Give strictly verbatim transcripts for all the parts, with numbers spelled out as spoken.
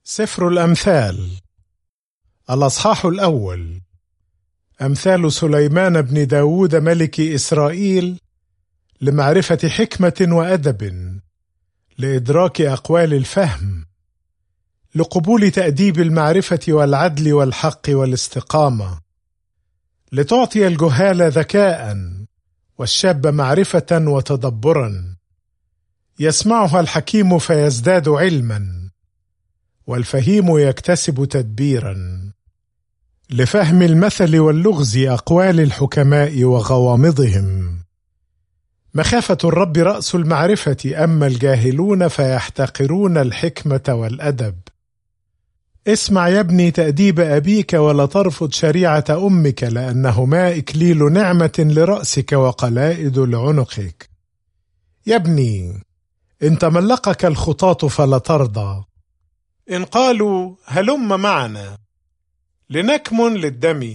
سفر الأمثال الأصحاح الأول. أمثال سليمان بن داود ملك إسرائيل لمعرفة حكمة وأدب، لإدراك أقوال الفهم، لقبول تأديب المعرفة والعدل والحق والاستقامة، لتعطي الجهال ذكاء والشاب معرفة وتدبرا، يسمعها الحكيم فيزداد علما، والفهيم يكتسب تدبيرا، لفهم المثل واللغز أقوال الحكماء وغوامضهم. مخافة الرب رأس المعرفة، أما الجاهلون فيحتقرون الحكمة والأدب. اسمع يا ابني تأديب أبيك، ولا ترفض شريعة أمك، لأنهما إكليل نعمة لرأسك وقلائد لعنقك. يا ابني إن تملقك الخطاة فلا ترضى، إن قالوا هلم معنا، لنكمن للدم،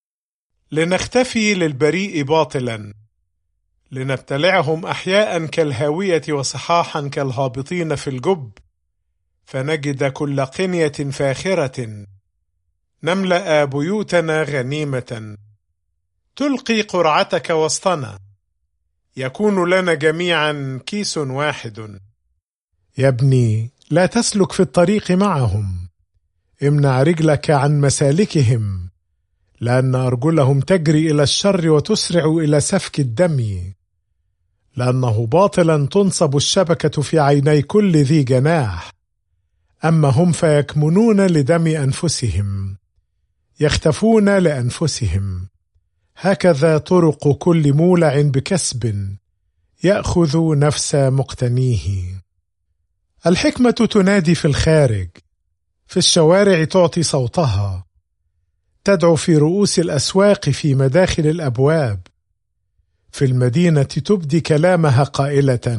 لنختفي للبريء باطلا، لنبتلعهم أحياء كالهاوية وصحاحا كالهابطين في الجب، فنجد كل قنية فاخرة، نملأ بيوتنا غنيمة، تلقي قرعتك وسطنا، يكون لنا جميعا كيس واحد. يا ابني لا تسلك في الطريق معهم، امنع رجلك عن مسالكهم، لأن أرجلهم تجري إلى الشر وتسرع إلى سفك الدم، لأنه باطلا تنصب الشبكة في عيني كل ذي جناح، أما هم فيكمنون لدم أنفسهم، يختفون لأنفسهم. هكذا طرق كل مولع بكسب، يأخذ نفس مقتنيه. الحكمة تنادي في الخارج، في الشوارع تعطي صوتها، تدعو في رؤوس الأسواق، في مداخل الأبواب، في المدينة تبدي كلامها قائلة: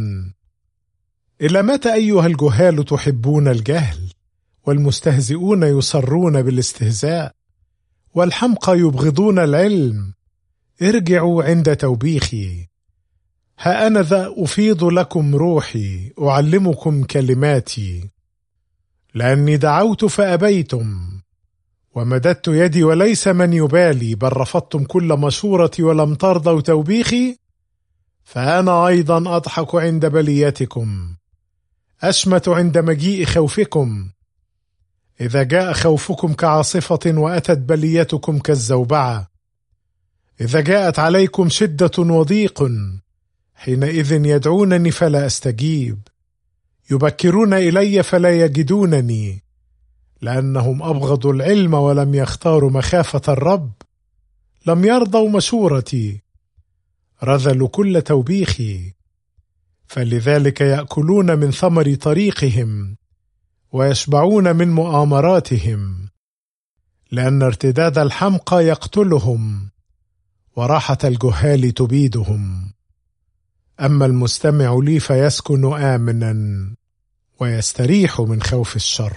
إلى متى أيها الجهال تحبون الجهل، والمستهزئون يصرون بالاستهزاء، والحمقى يبغضون العلم؟ ارجعوا عند توبيخي، ها أنا ذا أفيض لكم روحي، أعلمكم كلماتي. لأني دعوت فأبيتم، ومددت يدي وليس من يبالي، بل رفضتم كل مشورتي ولم ترضوا توبيخي. فأنا أيضا أضحك عند بليتكم، أشمت عند مجيء خوفكم. إذا جاء خوفكم كعاصفة، وأتت بليتكم كالزوبعة، إذا جاءت عليكم شدة وضيق، حينئذ يدعونني فلا أستجيب، يبكرون إلي فلا يجدونني، لأنهم أبغضوا العلم ولم يختاروا مخافة الرب، لم يرضوا مشورتي، رذلوا كل توبيخي. فلذلك يأكلون من ثمر طريقهم، ويشبعون من مؤامراتهم، لأن ارتداد الحمقى يقتلهم، وراحة الجهال تبيدهم. أما المستمع لي فيسكن آمنا، ويستريح من خوف الشر.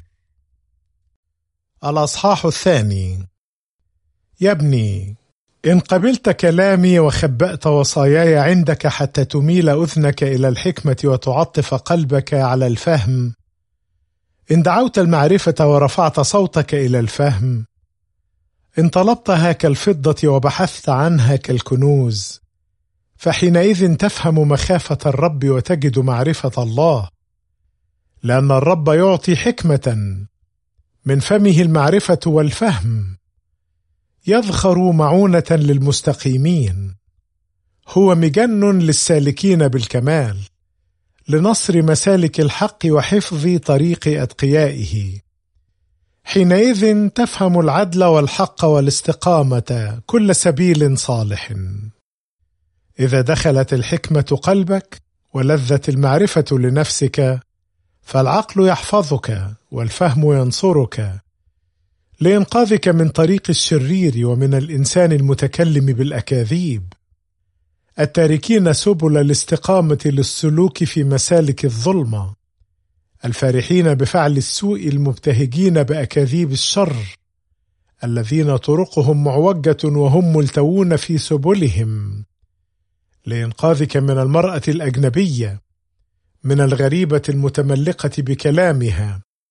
الأصحاح الثاني. يا ابني إن قبلت كلامي وخبأت وصاياي عندك، حتى تميل أذنك إلى الحكمة وتعطف قلبك على الفهم، إن دعوت المعرفة ورفعت صوتك إلى الفهم، إن طلبتها كالفضة وبحثت عنها كالكنوز، فحينئذ تفهم مخافة الرب وتجد معرفة الله، لأن الرب يعطي حكمة، من فمه المعرفة والفهم، يذخر معونة للمستقيمين، هو مجن للسالكين بالكمال، لنصر مسالك الحق وحفظ طريق أتقيائه. حينئذ تفهم العدل والحق والاستقامة، كل سبيل صالح. إذا دخلت الحكمة قلبك ولذت المعرفة لنفسك، فالعقل يحفظك والفهم ينصرك، لإنقاذك من طريق الشرير ومن الإنسان المتكلم بالأكاذيب، التاركين سبل الاستقامة للسلوك في مسالك الظلمة، الفارحين بفعل السوء، المبتهجين بأكاذيب الشر، الذين طرقهم معوجة وهم ملتوون في سبلهم، لإنقاذك من المرأة الأجنبية، من الغريبة المتملقة بكلامها،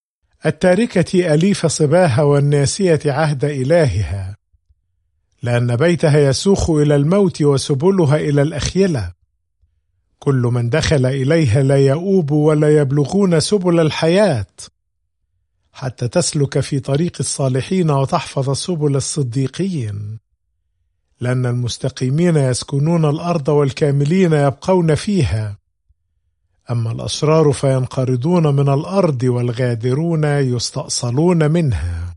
التاركة أليف صباها والناسية عهد إلهها، لأن بيتها يسوخ إلى الموت وسبلها إلى الأخيلة. كل من دخل إليها لا يؤوب ولا يبلغون سبل الحياة، حتى تسلك في طريق الصالحين وتحفظ سبل الصديقين، لأن المستقيمين يسكنون الأرض والكاملين يبقون فيها، أما الأشرار فينقرضون من الأرض والغادرون يستأصلون منها.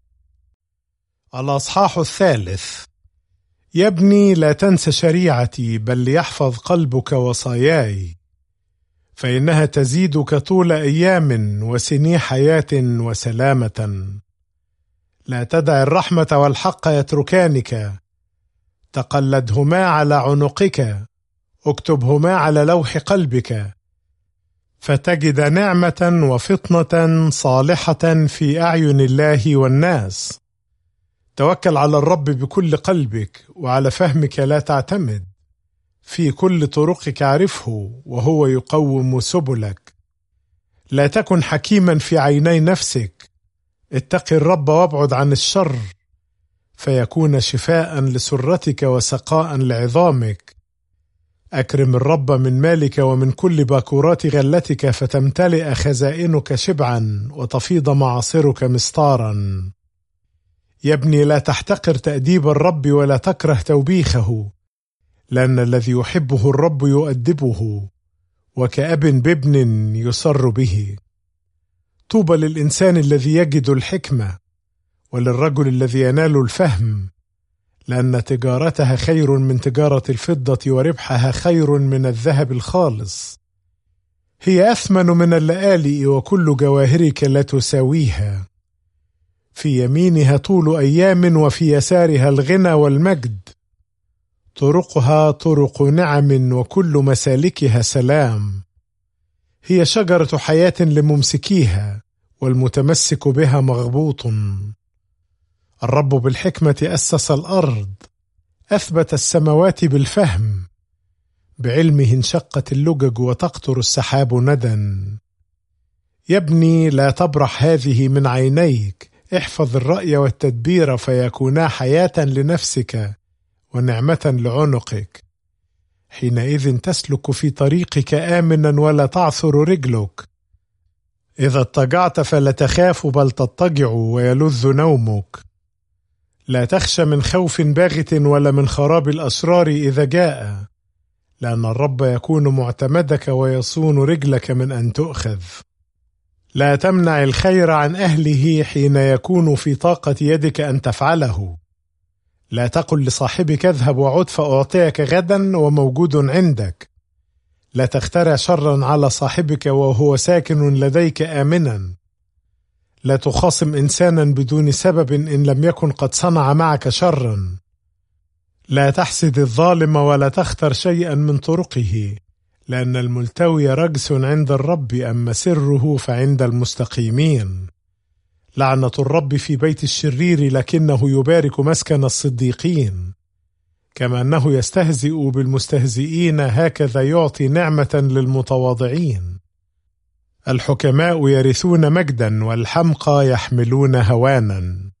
الأصحاح الثالث. يا ابني لا تنس شريعتي، بل ليحفظ قلبك وصاياي، فإنها تزيدك طول أيام وسني حياة وسلامة. لا تدع الرحمة والحق يتركانك، تقلدهما على عنقك، اكتبهما على لوح قلبك، فتجد نعمة وفطنة صالحة في أعين الله والناس. توكل على الرب بكل قلبك، وعلى فهمك لا تعتمد، في كل طرقك عرفه وهو يقوم سبلك. لا تكن حكيما في عيني نفسك، اتق الرب وابعد عن الشر، فيكون شفاء لسرتك وسقاء لعظامك. أكرم الرب من مالك ومن كل باكورات غلتك، فتمتلئ خزائنك شبعا وتفيض معاصرك مستارا. يا ابني لا تحتقر تأديب الرب ولا تكره توبيخه، لأن الذي يحبه الرب يؤدبه، وكأب بابن يسر به. طوبى للإنسان الذي يجد الحكمة، وللرجل الذي ينال الفهم، لأن تجارتها خير من تجارة الفضة، وربحها خير من الذهب الخالص. هي أثمن من اللآلئ، وكل جواهرك لا تساويها. في يمينها طول أيام، وفي يسارها الغنى والمجد. طرقها طرق نعم، وكل مسالكها سلام. هي شجرة حياة لممسكيها، والمتمسك بها مغبوط. الرب بالحكمة أسس الأرض، أثبت السماوات بالفهم. بعلمه انشقت اللجج، وتقطر السحاب ندى. يا ابني لا تبرح هذه من عينيك، احفظ الرأي والتدبير، فيكونا حياة لنفسك ونعمة لعنقك. حينئذ تسلك في طريقك آمنا، ولا تعثر رجلك. إذا اضطجعت فلا تخاف، بل تضطجع ويلذ نومك. لا تخشى من خوف باغت، ولا من خراب الأشرار إذا جاء، لأن الرب يكون معتمدك ويصون رجلك من أن تؤخذ. لا تمنع الخير عن أهله حين يكون في طاقة يدك أن تفعله. لا تقل لصاحبك اذهب وعد فأعطيك غدا وموجود عندك. لا تخترع شرا على صاحبك وهو ساكن لديك آمنا. لا تخاصم إنسانا بدون سبب إن لم يكن قد صنع معك شرا. لا تحسد الظالم ولا تختر شيئا من طرقه، لأن الملتوي رجس عند الرب، أما سره فعند المستقيمين. لعنة الرب في بيت الشرير، لكنه يبارك مسكن الصديقين. كما أنه يستهزئ بالمستهزئين، هكذا يعطي نعمة للمتواضعين. الحكماء يرثون مجدا، والحمقى يحملون هوانا.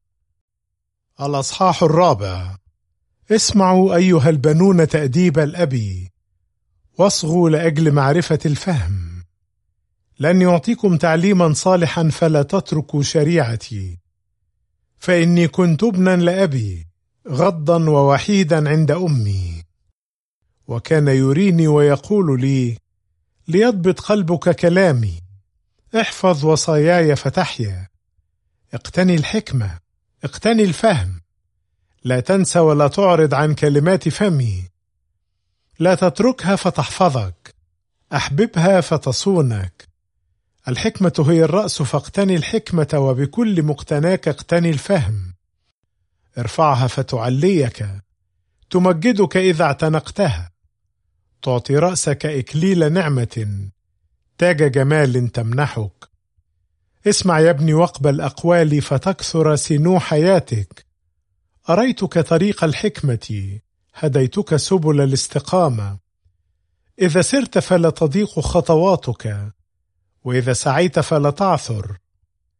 الأصحاح الرابع. اسمعوا أيها البنون تأديب الأب، واصغوا لأجل معرفة الفهم. لن يعطيكم تعليما صالحا، فلا تتركوا شريعتي. فإني كنت ابنا لأبي، غضا ووحيدا عند أمي، وكان يريني ويقول لي: ليضبط قلبك كلامي، احفظ وصاياي فتحيا. اقتني الحكمة، اقتني الفهم، لا تنسى ولا تعرض عن كلمات فمي. لا تتركها فتحفظك، أحببها فتصونك. الحكمة هي الرأس، فاقتني الحكمة، وبكل مقتناك اقتني الفهم. ارفعها فتعليك، تمجدك إذا اعتنقتها. تعطي رأسك إكليل نعمة، تاج جمال تمنحك. اسمع يا ابني واقبل أقوالي، فتكثر سنو حياتك. أريتك طريق الحكمة، هديتك سبل الاستقامة. إذا سرت فلا تضيق خطواتك، وإذا سعيت فلا تعثر.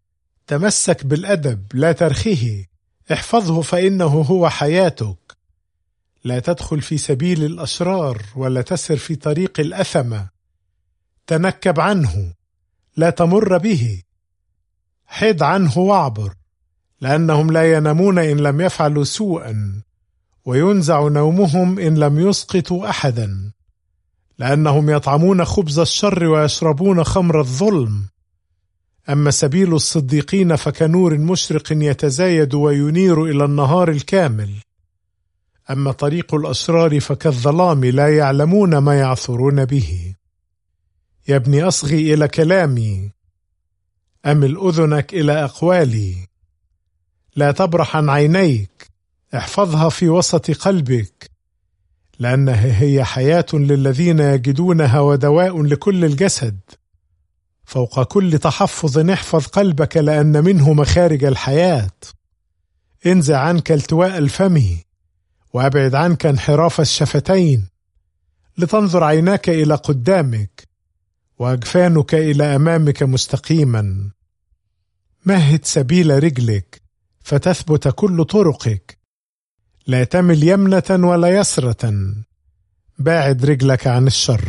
تمسك بالأدب لا ترخيه، احفظه فإنه هو حياتك. لا تدخل في سبيل الأشرار ولا تسر في طريق الأثمة. تنكب عنه لا تمر به، حد عنه واعبر، لأنهم لا ينامون إن لم يفعلوا سوءا، وينزع نومهم إن لم يسقطوا أحدا، لأنهم يطعمون خبز الشر ويشربون خمر الظلم. أما سبيل الصديقين فكنور مشرق يتزايد وينير إلى النهار الكامل. أما طريق الأشرار فكالظلام لا يعلمون ما يعثرون به. يا ابني أصغي إلى كلامي، أمل أذنك إلى أقوالي. لا تبرح عن عينيك، احفظها في وسط قلبك، لأنها هي حياة للذين يجدونها ودواء لكل الجسد. فوق كل تحفظ احفظ قلبك، لأن منه مخارج الحياة. انزع عنك التواء الفم، وأبعد عنك انحراف الشفتين، لتنظر عيناك إلى قدامك، وأجفانك إلى أمامك مستقيما. مهد سبيل رجلك فتثبت كل طرقك، لا تمل يمنة ولا يسرة. باعد رجلك عن الشر.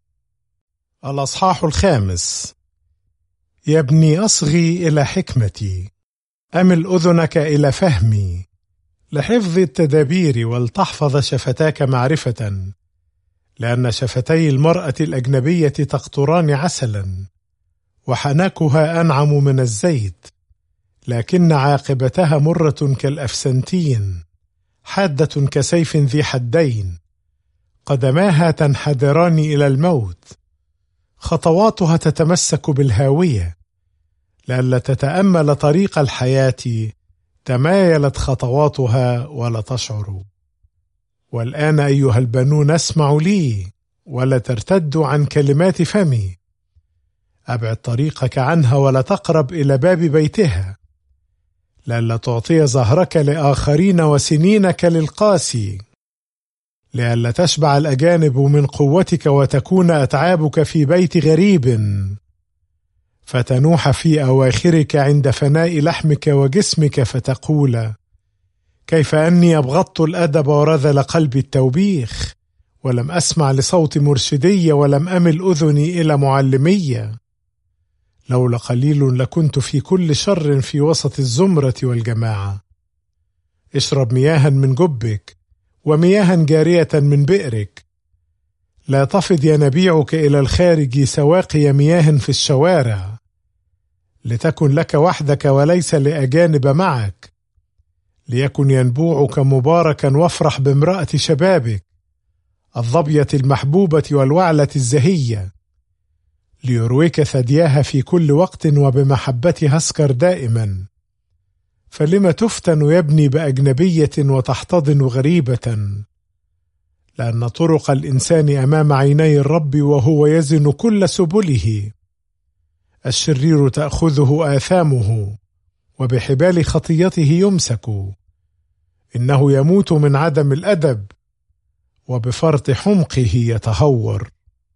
الأصحاح الخامس. يا ابني أصغي إلى حكمتي، أمل أذنك إلى فهمي، لحفظ التدابير ولتحفظ شفتاك معرفة، لأن شفتي المرأة الأجنبية تقطران عسلا، وحنكها أنعم من الزيت، لكن عاقبتها مرة كالأفسنتين، حادة كسيف ذي حدين. قدماها تنحدران إلى الموت، خطواتها تتمسك بالهاوية. لئلا تتأمل طريق الحياة تمايلت خطواتها ولا تشعر. والآن أيها البنون اسمعوا لي، ولا ترتدوا عن كلمات فمي. أبعد طريقك عنها ولا تقرب إلى باب بيتها، لئلا تعطي ظهرك لآخرين وسنينك للقاسي. لئلا تشبع الأجانب من قوتك وتكون أتعابك في بيت غريب، فتنوح في أواخرك عند فناء لحمك وجسمك، فتقول: كيف أني أبغضت الأدب ورذل قلبي التوبيخ، ولم أسمع لصوت مرشدية، ولم أمل أذني إلى معلمية. لولا قليل لكنت في كل شر في وسط الزمرة والجماعة. اشرب مياها من جبك، ومياها جارية من بئرك. لا تفض ينابيعك إلى الخارج سواقي مياه في الشوارع، لتكن لك وحدك وليس لأجانب معك. ليكن ينبوعك مباركا، وافرح بامرأة شبابك، الظبية المحبوبة والوعلة الزهية. ليرويك ثدياها في كل وقت، وبمحبتها اسكر دائما. فلما تفتن يا ابني بأجنبية وتحتضن غريبة؟ لأن طرق الإنسان أمام عيني الرب، وهو يزن كل سبله. الشرير تأخذه آثامه، وبحبال خطيته يمسك. إنه يموت من عدم الأدب، وبفرط حمقه يتهور.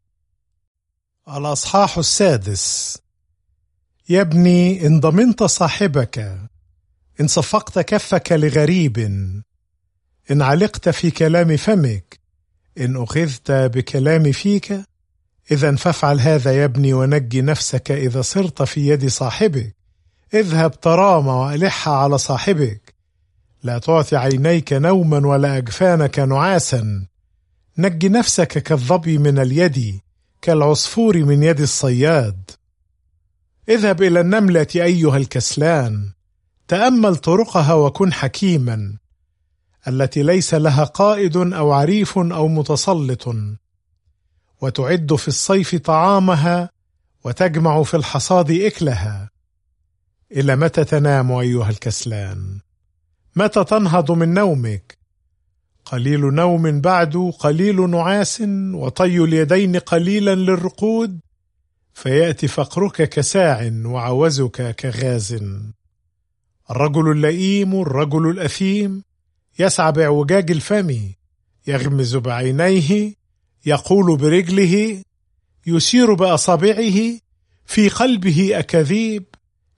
الأصحاح السادس. يا ابني إن ضمنت صاحبك، إن صفقت كفك لغريب، إن علقت في كلام فمك، إن أخذت بكلام فيك، إذن فافعل هذا يا ابني، ونجي نفسك إذا صرت في يد صاحبك. اذهب ترام وألح على صاحبك، لا تعطي عينيك نوما ولا أجفانك نعاسا. نجي نفسك كالظبي من اليد، كالعصفور من يد الصياد. اذهب إلى النملة أيها الكسلان، تأمل طرقها وكن حكيما، التي ليس لها قائد أو عريف أو متسلط، وتعد في الصيف طعامها، وتجمع في الحصاد إكلها. إلى متى تنام أيها الكسلان؟ متى تنهض من نومك؟ قليل نوم بعد قليل نعاس، وطي اليدين قليلا للرقود، فيأتي فقرك كساع وعوزك كغاز. الرجل اللئيم الرجل الأثيم يسعى باعوجاج الفم، يغمز بعينيه، يقول برجله، يشير بأصابعه، في قلبه أكاذيب،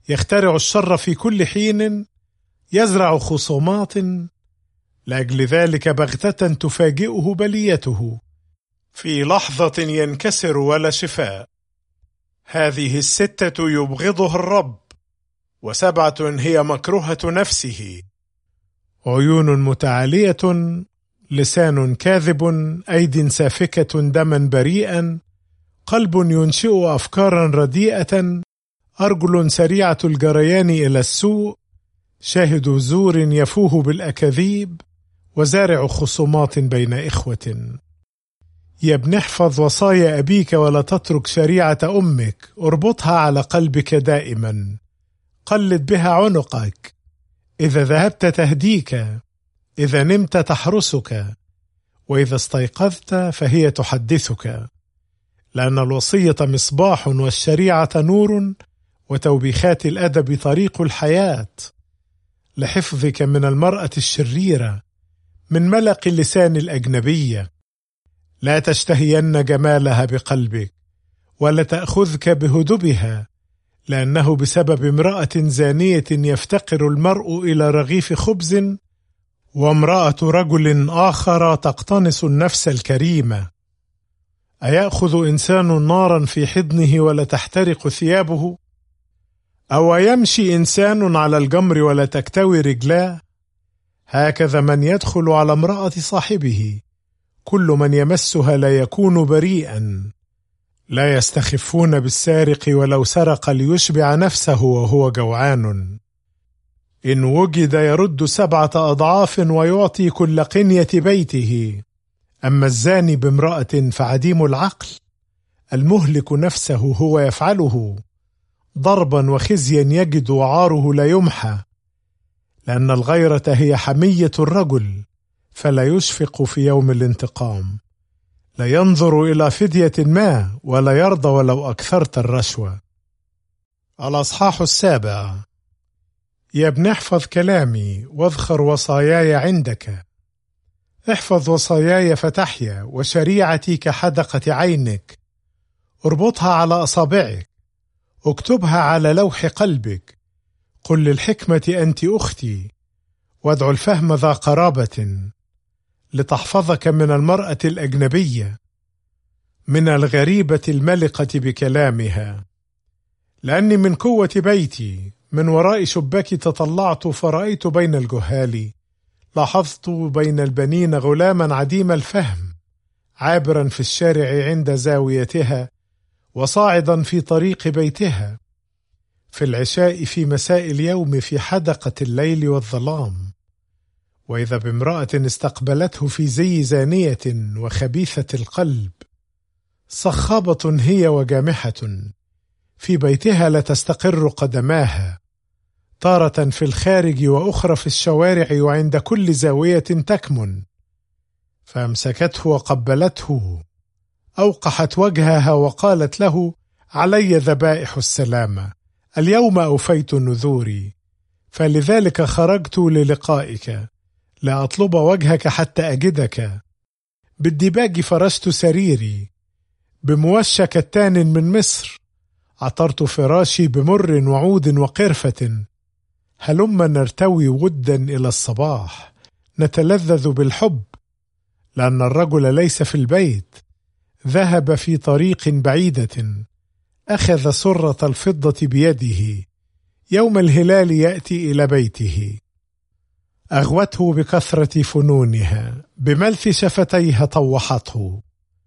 يخترع الشر في كل حين، يزرع خصومات، لأجل ذلك بغتة تفاجئه بليته، في لحظة ينكسر ولا شفاء. هذه الستة يبغضها الرب، وسبعة هي مكروهة نفسه: عيون متعالية، لسان كاذب، أيد سافكة دما بريئا، قلب ينشئ أفكارا رديئة، أرجل سريعة الجريان إلى السوء، شاهد زور يفوه بالأكاذيب، وزارع خصومات بين إخوة. يا ابن احفظ وصايا أبيك ولا تترك شريعة أمك، اربطها على قلبك دائما، قلد بها عنقك، إذا ذهبت تهديك، إذا نمت تحرسك، وإذا استيقظت فهي تحدثك. لأن الوصية مصباح، والشريعة نور، وتوبيخات الأدب طريق الحياة، لحفظك من المرأة الشريرة، من ملق اللسان الأجنبية. لا تشتهين جمالها بقلبك، ولا تأخذك بهدبها، لأنه بسبب امرأة زانية يفتقر المرء إلى رغيف خبز، وامرأة رجل آخر تقتنص النفس الكريمة. أيأخذ إنسان نارا في حضنه ولا تحترق ثيابه؟ أو يمشي إنسان على الجمر ولا تكتوي رجلاه؟ هكذا من يدخل على امرأة صاحبه، كل من يمسها لا يكون بريئا. لا يستخفون بالسارق ولو سرق ليشبع نفسه وهو جوعان. إن وجد يرد سبعة أضعاف ويعطي كل قنية بيته. أما الزاني بامرأة فعديم العقل، المهلك نفسه هو يفعله، ضربا وخزيا يجد وعاره لا يمحى. لأن الغيرة هي حمية الرجل، فلا يشفق في يوم الانتقام. لا ينظر إلى فدية ما، ولا يرضى ولو أكثرت الرشوة. الأصحاح السابع. يا ابن احفظ كلامي، واذخر وصاياي عندك. احفظ وصاياي فتحيا، وشريعتي كحدقة عينك. اربطها على أصابعك، اكتبها على لوح قلبك. قل للحكمة أنت أختي، وادع الفهم ذا قرابة، لتحفظك من المرأة الأجنبية، من الغريبة الملقة بكلامها. لأني من قوة بيتي، من وراء شباك تطلعت فرأيت بين الجهال، لاحظت بين البنين غلاما عديم الفهم، عابرا في الشارع عند زاويتها، وصاعدا في طريق بيتها، في العشاء في مساء اليوم، في حدقة الليل والظلام. وإذا بامرأة استقبلته في زي زانية وخبيثة القلب، صخابة هي وجامحة، في بيتها لا تستقر قدماها، تارة في الخارج وأخرى في الشوارع، وعند كل زاوية تكمن. فأمسكته وقبلته، أوقحت وجهها وقالت له: علي ذبائح السلامة، اليوم أوفيت نذوري، فلذلك خرجت للقائك، لا أطلب وجهك حتى أجدك. بالدباج فرشت سريري، بموشى كتان من مصر، عطرت فراشي بمر وعود وقرفة. هلما نرتوي ودا إلى الصباح، نتلذذ بالحب، لأن الرجل ليس في البيت، ذهب في طريق بعيدة، أخذ سرة الفضة بيده، يوم الهلال يأتي إلى بيته. أغوته بكثرة فنونها، بملث شفتيها طوحته.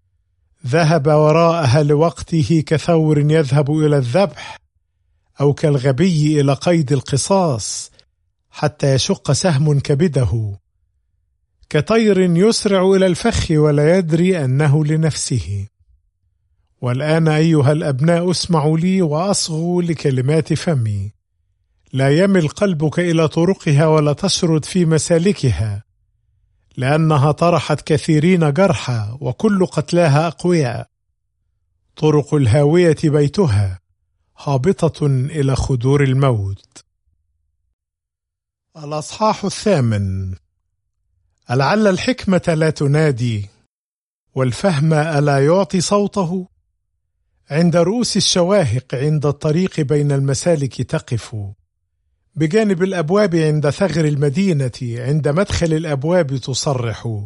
ذهب وراءها لوقته كثور يذهب إلى الذبح، أو كالغبي إلى قيد القصاص، حتى يشق سهم كبده. كطير يسرع إلى الفخ ولا يدري أنه لنفسه. والآن أيها الأبناء اسمعوا لي وأصغوا لكلمات فمي. لا يمل قلبك إلى طرقها ولا تشرد في مسالكها، لأنها طرحت كثيرين جرحى، وكل قتلاها أقوياء. طرق الهاوية بيتها، هابطة إلى خدور الموت. الأصحاح الثامن. ألعل الحكمة لا تنادي، والفهم ألا يعطي صوته؟ عند رؤوس الشواهق عند الطريق بين المسالك تقف، بجانب الأبواب عند ثغر المدينة عند مدخل الأبواب تصرح: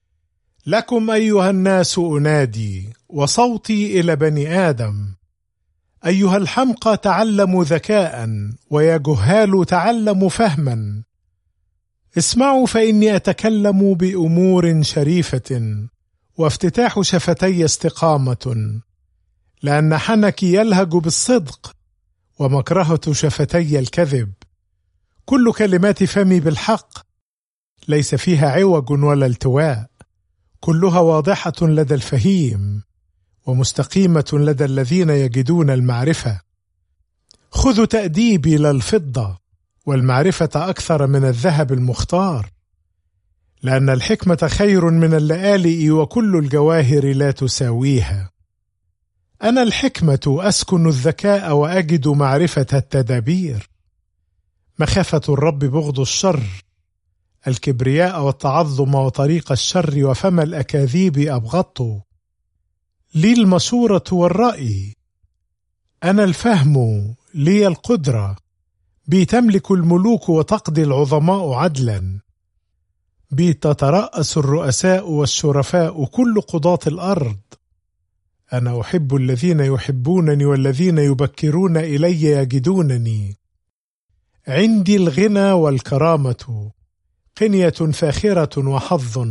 لكم أيها الناس أنادي وصوتي إلى بني آدم، أيها الحمقى تعلموا ذكاء ويا جهال تعلموا فهما، اسمعوا فإني أتكلم بأمور شريفة وافتتاح شفتي استقامة، لأن حنكي يلهج بالصدق ومكرهة شفتي الكذب، كل كلمات فمي بالحق ليس فيها عوج ولا التواء، كلها واضحة لدى الفهيم ومستقيمة لدى الذين يجدون المعرفة. خذوا تأديبي للفضة والمعرفة أكثر من الذهب المختار، لأن الحكمة خير من اللآلئ وكل الجواهر لا تساويها. أنا الحكمة أسكن الذكاء وأجد معرفة التدابير، مخافة الرب بغض الشر، الكبرياء والتعظم وطريق الشر وفم الأكاذيب أبغضت. لي المشورة والرأي، أنا الفهم، لي القدرة، بي تملك الملوك وتقضي العظماء عدلا، بي تترأس الرؤساء والشرفاء كل قضاة الأرض. أنا أحب الذين يحبونني والذين يبكرون إلي يجدونني. عندي الغنى والكرامة، قنية فاخرة وحظ،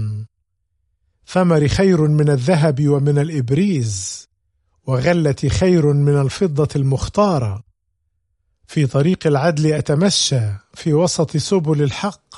ثمري خير من الذهب ومن الإبريز، وغلتي خير من الفضة المختارة. في طريق العدل أتمشى في وسط سبل الحق،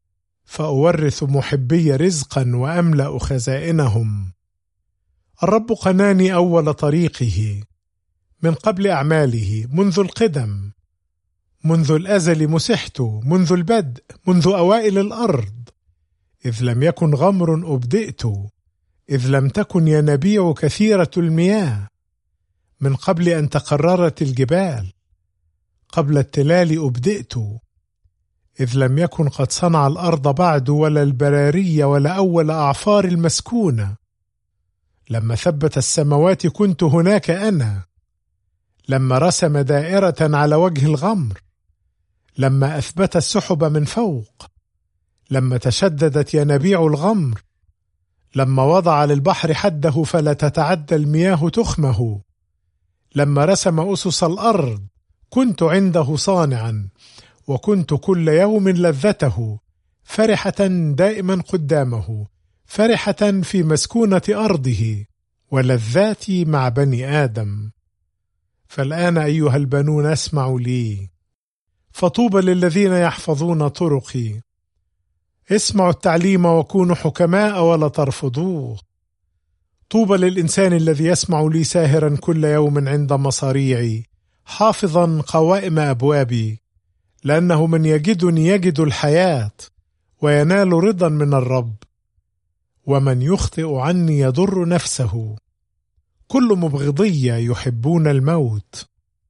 فأورث محبي رزقا وأملأ خزائنهم. الرب قناني أول طريقه من قبل أعماله، منذ القدم، منذ الأزل مسحت، منذ البدء، منذ أوائل الأرض، إذ لم يكن غمر أبدئت، إذ لم تكن ينابيع كثيرة المياه، من قبل أن تقررت الجبال، قبل التلال أبدئت، إذ لم يكن قد صنع الأرض بعد ولا البراري ولا أول أعفار المسكونة. لما ثبت السماوات كنت هناك أنا، لما رسم دائرة على وجه الغمر، لما أثبت السحب من فوق، لما تشددت ينابيع الغمر، لما وضع للبحر حده فلا تتعدى المياه تخمه، لما رسم أسس الأرض كنت عنده صانعا، وكنت كل يوم لذته، فرحة دائما قدامه، فرحة في مسكونة أرضه، ولذاتي مع بني آدم. فالآن أيها البنون اسمعوا لي، فطوبى للذين يحفظون طرقي. اسمعوا التعليم وكونوا حكماء ولا ترفضوه. طوبى للإنسان الذي يسمع لي ساهرا كل يوم عند مصاريعي، حافظا قوائم أبوابي، لأنه من يجدني يجد الحياة وينال رضا من الرب، ومن يخطئ عني يضر نفسه. كل مبغضي يحبون الموت.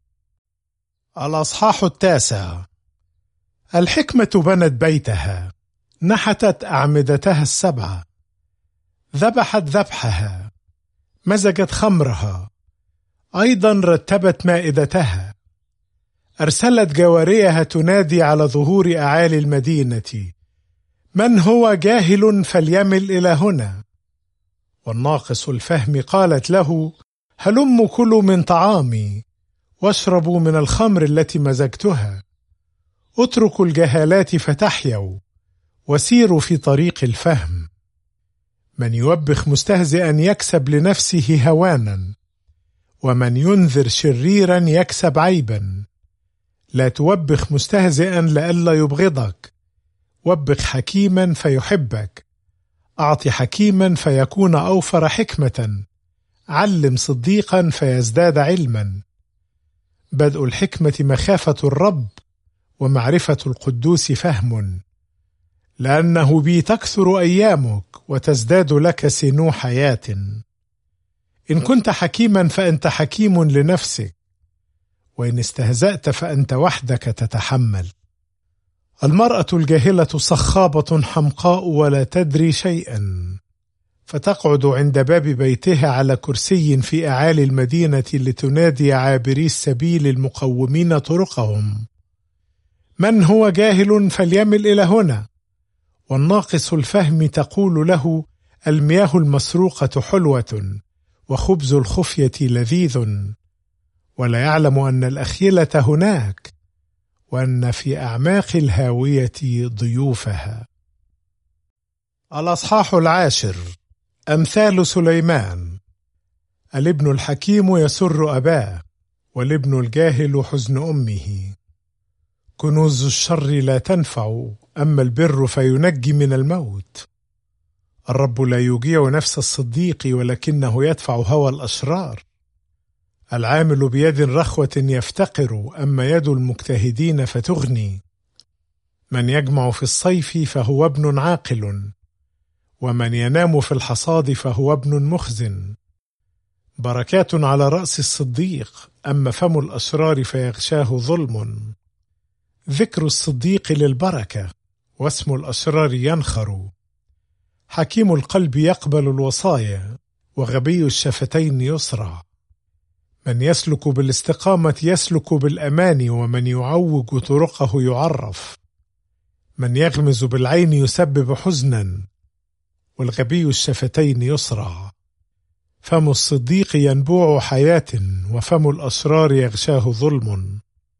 الأصحاح التاسع. الحكمة بنت بيتها، نحتت أعمدتها السبعة، ذبحت ذبحها، مزجت خمرها، أيضا رتبت مائدتها، أرسلت جواريها تنادي على ظهور أعالي المدينة: من هو جاهل فليمل إلى هنا. والناقص الفهم قالت له: هلم كلوا من طعامي واشربوا من الخمر التي مزجتها، اتركوا الجهالات فتحيوا وسيروا في طريق الفهم. من يوبخ مستهزئا يكسب لنفسه هوانا، ومن ينذر شريرا يكسب عيبا. لا توبخ مستهزئا لئلا يبغضك، وبخ حكيما فيحبك. أعط حكيما فيكون أوفر حكمة، علم صديقا فيزداد علما. بدء الحكمة مخافة الرب، ومعرفة القدوس فهم. لأنه بي تكثر أيامك وتزداد لك سنو حياة. إن كنت حكيما فأنت حكيم لنفسك، وإن استهزأت فأنت وحدك تتحمل. المرأة الجاهلة صخابة حمقاء ولا تدري شيئا، فتقعد عند باب بيتها على كرسي في أعالي المدينة لتنادي عابري السبيل المقومين طرقهم: من هو جاهل فليمل إلى هنا. والناقص الفهم تقول له: المياه المسروقة حلوة وخبز الخفية لذيذ. ولا يعلم أن الأخيلة هناك، وأن في أعماق الهاوية ضيوفها. الأصحاح العاشر. أمثال سليمان. الابن الحكيم يسر أباه، والابن الجاهل حزن أمه. كنوز الشر لا تنفع، أما البر فينجي من الموت. الرب لا يجيع نفس الصديق، ولكنه يدفع هوى الأشرار. العامل بيد رخوة يفتقر، أما يد المجتهدين فتغني. من يجمع في الصيف فهو ابن عاقل، ومن ينام في الحصاد فهو ابن مخزن. بركات على رأس الصديق، أما فم الأشرار فيغشاه ظلم. ذكر الصديق للبركة، واسم الأشرار ينخر. حكيم القلب يقبل الوصايا، وغبي الشفتين يسرع. من يسلك بالاستقامة يسلك بالأمان، ومن يعوج طرقه يعرف. من يغمز بالعين يسبب حزنا، والغبي الشفتين يسرع. فم الصديق ينبوع حياة، وفم الأشرار يغشاه ظلم.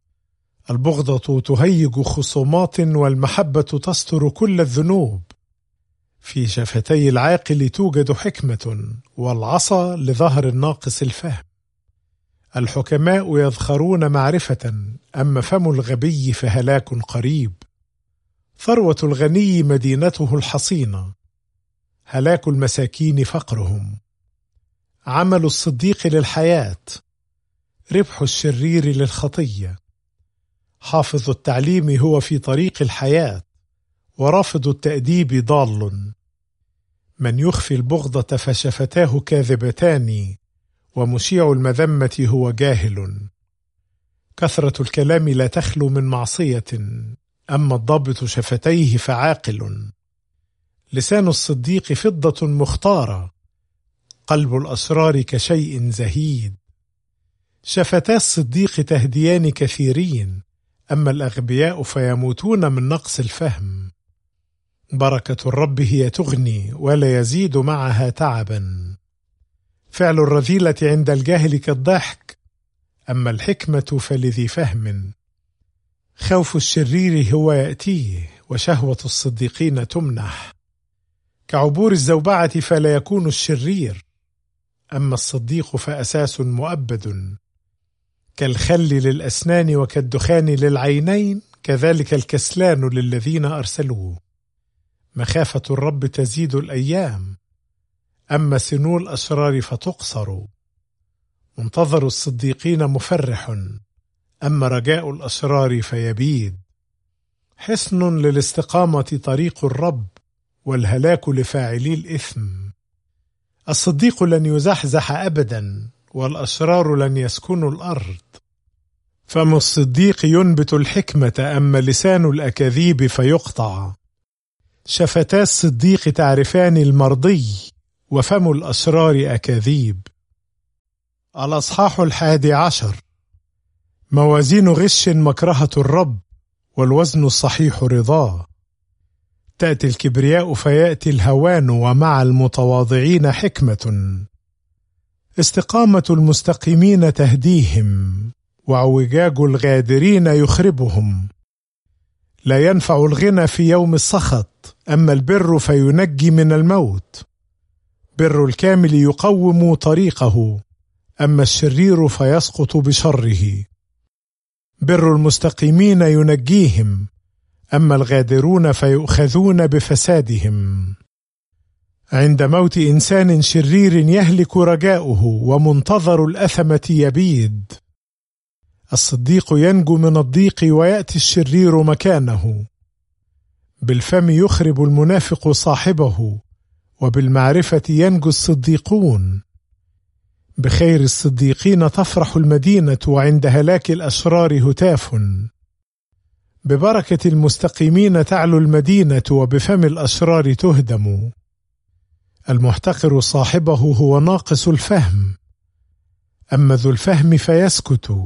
البغضة تهيج خصومات، والمحبة تستر كل الذنوب. في شفتي العاقل توجد حكمة، والعصا لظهر الناقص الفهم. الحكماء يذخرون معرفة، أما فم الغبي فهلاك قريب. ثروة الغني مدينته الحصينة، هلاك المساكين فقرهم. عمل الصديق للحياة، ربح الشرير للخطية. حافظ التعليم هو في طريق الحياة، ورافض التأديب ضال. من يخفي البغضة فشفتاه كاذبتان، ومشيع المذمة هو جاهل. كثرة الكلام لا تخلو من معصية، أما الضابط شفتيه فعاقل. لسان الصديق فضة مختارة، قلب الأسرار كشيء زهيد. شفتا الصديق تهديان كثيرين، أما الأغبياء فيموتون من نقص الفهم. بركة الرب هي تغني، ولا يزيد معها تعبا. فعل الرذيلة عند الجاهل كالضحك، أما الحكمة فلذي فهم. خوف الشرير هو يأتيه، وشهوة الصديقين تمنح. كعبور الزوبعة فلا يكون الشرير، أما الصديق فأساس مؤبد. كالخل للأسنان وكالدخان للعينين، كذلك الكسلان للذين أرسلوه. مخافة الرب تزيد الأيام، أما سنو الأشرار فتقصر. منتظر الصديقين مفرح، أما رجاء الأشرار فيبيد. حصن للاستقامة طريق الرب، والهلاك لفاعلي الإثم. الصديق لن يزحزح أبدا، والأشرار لن يسكنوا الأرض. فم الصديق ينبت الحكمة، أما لسان الأكاذيب فيقطع. شفتا الصديق تعرفان المرضي، وفم الأشرار أكاذيب. الأصحاح الحادي عشر. موازين غش مكرهة الرب، والوزن الصحيح رضاه. تأتي الكبرياء فيأتي الهوان، ومع المتواضعين حكمة. استقامة المستقيمين تهديهم، وعوجاج الغادرين يخربهم. لا ينفع الغنى في يوم السخط، أما البر فينجي من الموت. بر الكامل يقوم طريقه، أما الشرير فيسقط بشره. بر المستقيمين ينجيهم، أما الغادرون فيؤخذون بفسادهم. عند موت إنسان شرير يهلك رجاؤه، ومنتظر الأثمة يبيد. الصديق ينجو من الضيق، ويأتي الشرير مكانه. بالفم يخرب المنافق صاحبه، وبالمعرفة ينجو الصديقون. بخير الصديقين تفرح المدينة، وعند هلاك الأشرار هتاف. ببركة المستقيمين تعلو المدينة، وبفم الأشرار تهدم. المحتقر صاحبه هو ناقص الفهم، أما ذو الفهم فيسكت.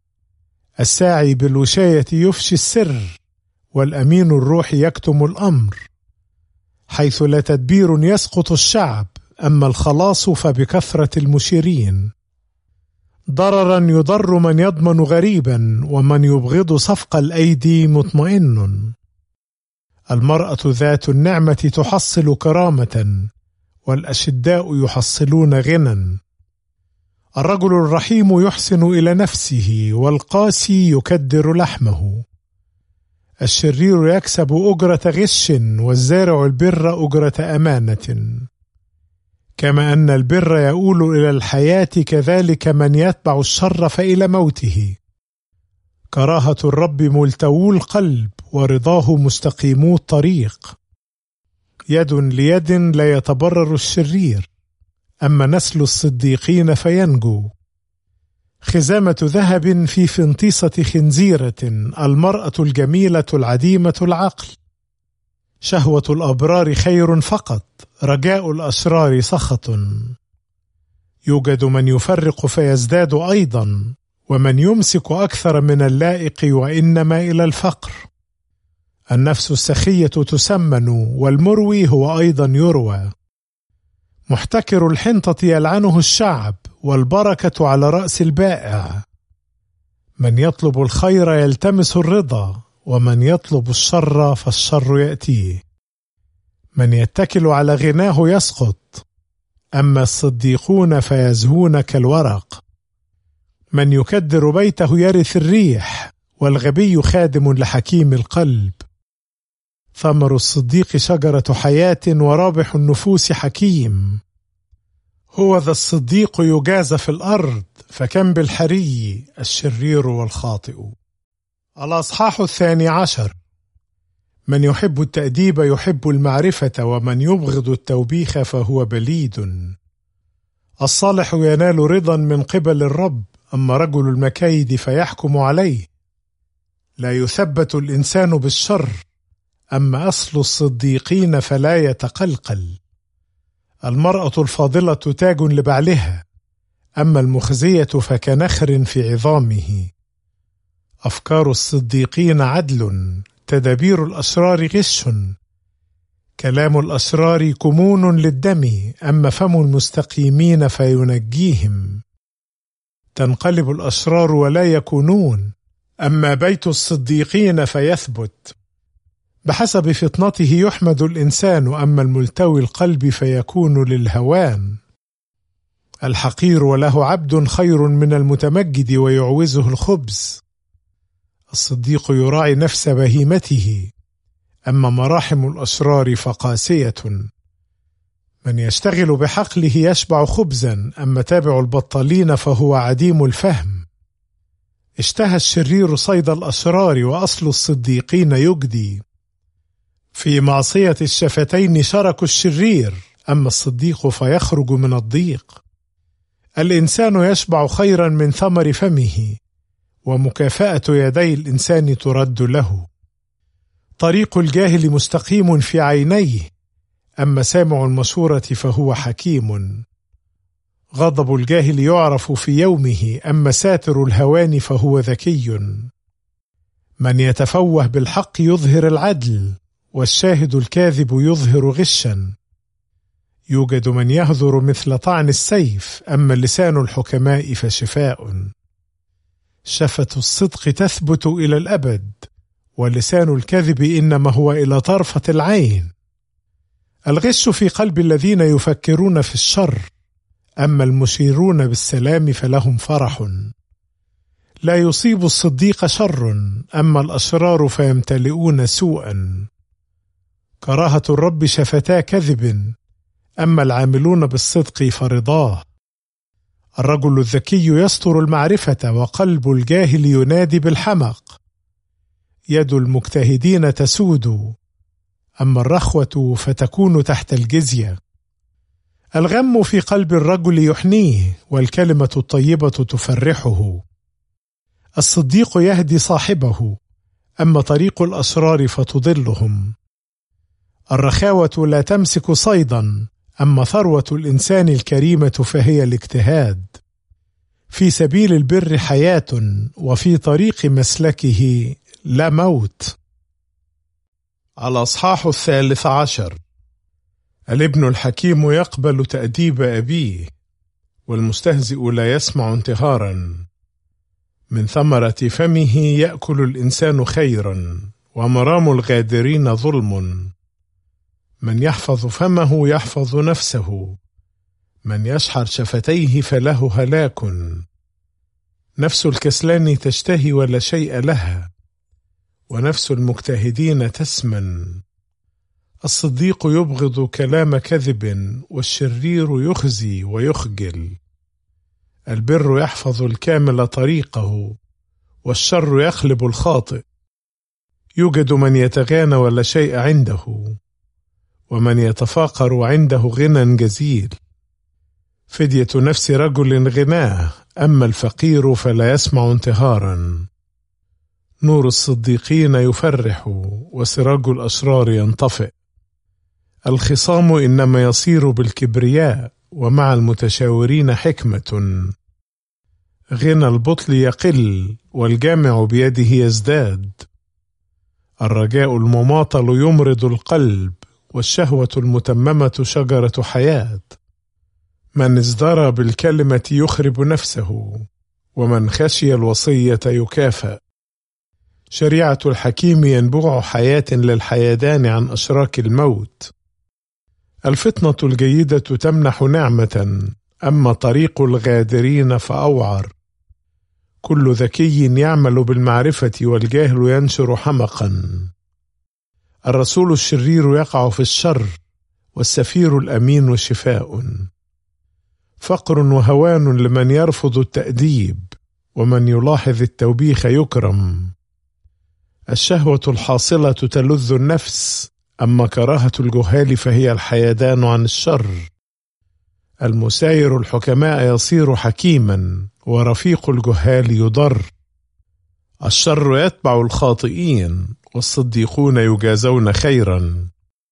الساعي بالوشاية يفشي السر، والأمين الروح يكتم الأمر. حيث لا تدبير يسقط الشعب، أما الخلاص فبكثرة المشيرين. ضررا يضر من يضمن غريبا، ومن يبغض صفق الأيدي مطمئن. المرأة ذات النعمة تحصل كرامة، والأشداء يحصلون غنى. الرجل الرحيم يحسن إلى نفسه، والقاسي يكدر لحمه. الشرير يكسب أجرة غش، والزارع البر أجرة أمانة. كما أن البر يؤول إلى الحياة، كذلك من يتبع الشر فإلى موته. كراهة الرب ملتوو القلب، ورضاه مستقيمو الطريق. يد ليد لا يتبرر الشرير، أما نسل الصديقين فينجو. خزامة ذهب في فنطيسة خنزيرة، المرأة الجميلة العديمة العقل. شهوة الأبرار خير فقط، رجاء الأشرار سخط. يوجد من يفرق فيزداد أيضا، ومن يمسك أكثر من اللائق وإنما إلى الفقر. النفس السخية تسمن، والمروي هو أيضا يروى. محتكر الحنطة يلعنه الشعب، والبركة على رأس البائع. من يطلب الخير يلتمس الرضا، ومن يطلب الشر فالشر يأتيه. من يتكل على غناه يسقط، أما الصديقون فيزهون كالورق. من يكدر بيته يرث الريح، والغبي خادم لحكيم القلب. ثمر الصديق شجرة حياة، ورابح النفوس حكيم. هو ذا الصديق يجاز في الأرض، فكم بالحري الشرير والخاطئ. الأصحاح الثاني عشر. من يحب التأديب يحب المعرفة، ومن يبغض التوبيخ فهو بليد. الصالح ينال رضا من قبل الرب، أما رجل المكايد فيحكم عليه. لا يثبت الإنسان بالشر، أما أصل الصديقين فلا يتقلقل. المرأة الفاضلة تاج لبعلها، أما المخزية فكنخر في عظامه. أفكار الصديقين عدل، تدابير الأشرار غش. كلام الأشرار كمون للدم، أما فم المستقيمين فينجيهم. تنقلب الأشرار ولا يكونون، أما بيت الصديقين فيثبت. بحسب فطنته يحمد الإنسان، أما الملتوي القلب فيكون للهوان. الحقير وله عبد خير من المتمجد، ويعوزه الخبز. الصديق يراعي نفس بهيمته، أما مراحم الأشرار فقاسية. من يشتغل بحقله يشبع خبزا، أما تابع البطالين فهو عديم الفهم. اشتهى الشرير صيد الأشرار، وأصل الصديقين يجدي. في معصية الشفتين شرك الشرير، أما الصديق فيخرج من الضيق. الإنسان يشبع خيرا من ثمر فمه، ومكافأة يدي الإنسان ترد له. طريق الجاهل مستقيم في عينيه، أما سامع المشورة فهو حكيم. غضب الجاهل يعرف في يومه، أما ساتر الهوان فهو ذكي. من يتفوه بالحق يظهر العدل، والشاهد الكاذب يظهر غشا. يوجد من يهذر مثل طعن السيف، أما لسان الحكماء فشفاء. شفة الصدق تثبت إلى الأبد، ولسان الكذب إنما هو إلى طرفة العين. الغش في قلب الذين يفكرون في الشر، أما المشيرون بالسلام فلهم فرح. لا يصيب الصديق شر، أما الأشرار فيمتلئون سوءا. كراهة الرب شفتا كذب، أما العاملون بالصدق فرضاه. الرجل الذكي يستر المعرفة، وقلب الجاهل ينادي بالحمق. يد المجتهدين تسود، أما الرخوة فتكون تحت الجزية. الغم في قلب الرجل يحنيه، والكلمة الطيبة تفرحه. الصديق يهدي صاحبه، أما طريق الأشرار فتضلهم. الرخاوة لا تمسك صيدا، أما ثروة الإنسان الكريمة فهي الاجتهاد. في سبيل البر حياة، وفي طريق مسلكه لا موت. الأصحاح الثالث عشر. الابن الحكيم يقبل تأديب أبيه، والمستهزئ لا يسمع انتهارا. من ثمرة فمه يأكل الإنسان خيرا، ومرام الغادرين ظلم. من يحفظ فمه يحفظ نفسه، من يشحر شفتيه فله هلاك. نفس الكسلان تشتهي ولا شيء لها، ونفس المجتهدين تسمن. الصديق يبغض كلام كذب، والشرير يخزي ويخجل. البر يحفظ الكامل طريقه، والشر يخلب الخاطئ. يوجد من يتغانى ولا شيء عنده، ومن يتفاقر عنده غنى جزيل. فدية نفس رجل غناه، أما الفقير فلا يسمع انتهارا. نور الصديقين يفرح، وسراج الأشرار ينطفئ. الخصام إنما يصير بالكبرياء، ومع المتشاورين حكمة. غنى البطل يقل، والجامع بيده يزداد. الرجاء المماطل يمرض القلب، والشهوة المتممة شجرة حياة. من ازدرى بالكلمة يخرب نفسه، ومن خشي الوصية يكافأ. شريعة الحكيم ينبوع حياة للحيدان عن أشراك الموت. الفطنة الجيدة تمنح نعمة، أما طريق الغادرين فأوعر. كل ذكي يعمل بالمعرفة، والجاهل ينشر حمقا. الرسول الشرير يقع في الشر، والسفير الأمين شفاء. فقر وهوان لمن يرفض التأديب، ومن يلاحظ التوبيخ يكرم. الشهوة الحاصلة تلذ النفس، أما كراهة الجهال فهي الحيدان عن الشر. المساير الحكماء يصير حكيما، ورفيق الجهال يضر. الشر يتبع الخاطئين، والصديقون يجازون خيرا.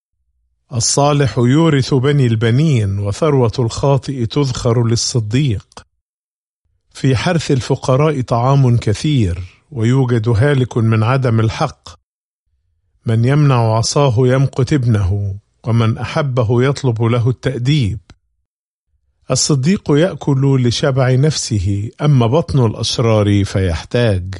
الصالح يورث بني البنين، وثروة الخاطئ تذخر للصديق. في حرث الفقراء طعام كثير، ويوجد هالك من عدم الحق. من يمنع عصاه يمقت ابنه، ومن أحبه يطلب له التأديب. الصديق يأكل لشبع نفسه، أما بطن الأشرار فيحتاج.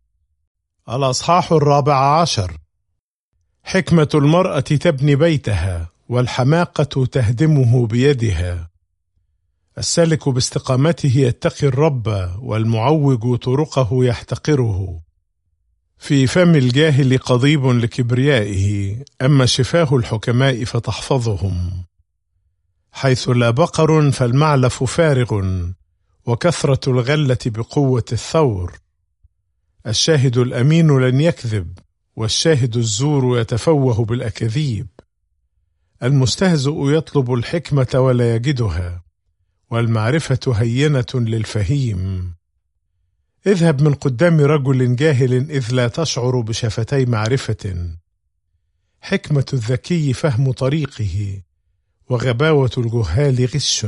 الأصحاح الرابع عشر. حكمة المرأة تبني بيتها، والحماقة تهدمه بيدها. السالك باستقامته يتقي الرب، والمعوج طرقه يحتقره. في فم الجاهل قضيب لكبريائه، أما شفاه الحكماء فتحفظهم. حيث لا بقر فالمعلف فارغ، وكثرة الغلة بقوة الثور. الشاهد الأمين لن يكذب، والشاهد الزور يتفوه بالأكاذيب. المستهزئ يطلب الحكمة ولا يجدها، والمعرفة هينة للفهيم. اذهب من قدام رجل جاهل إذ لا تشعر بشفتي معرفة. حكمة الذكي فهم طريقه، وغباوة الجهال غش.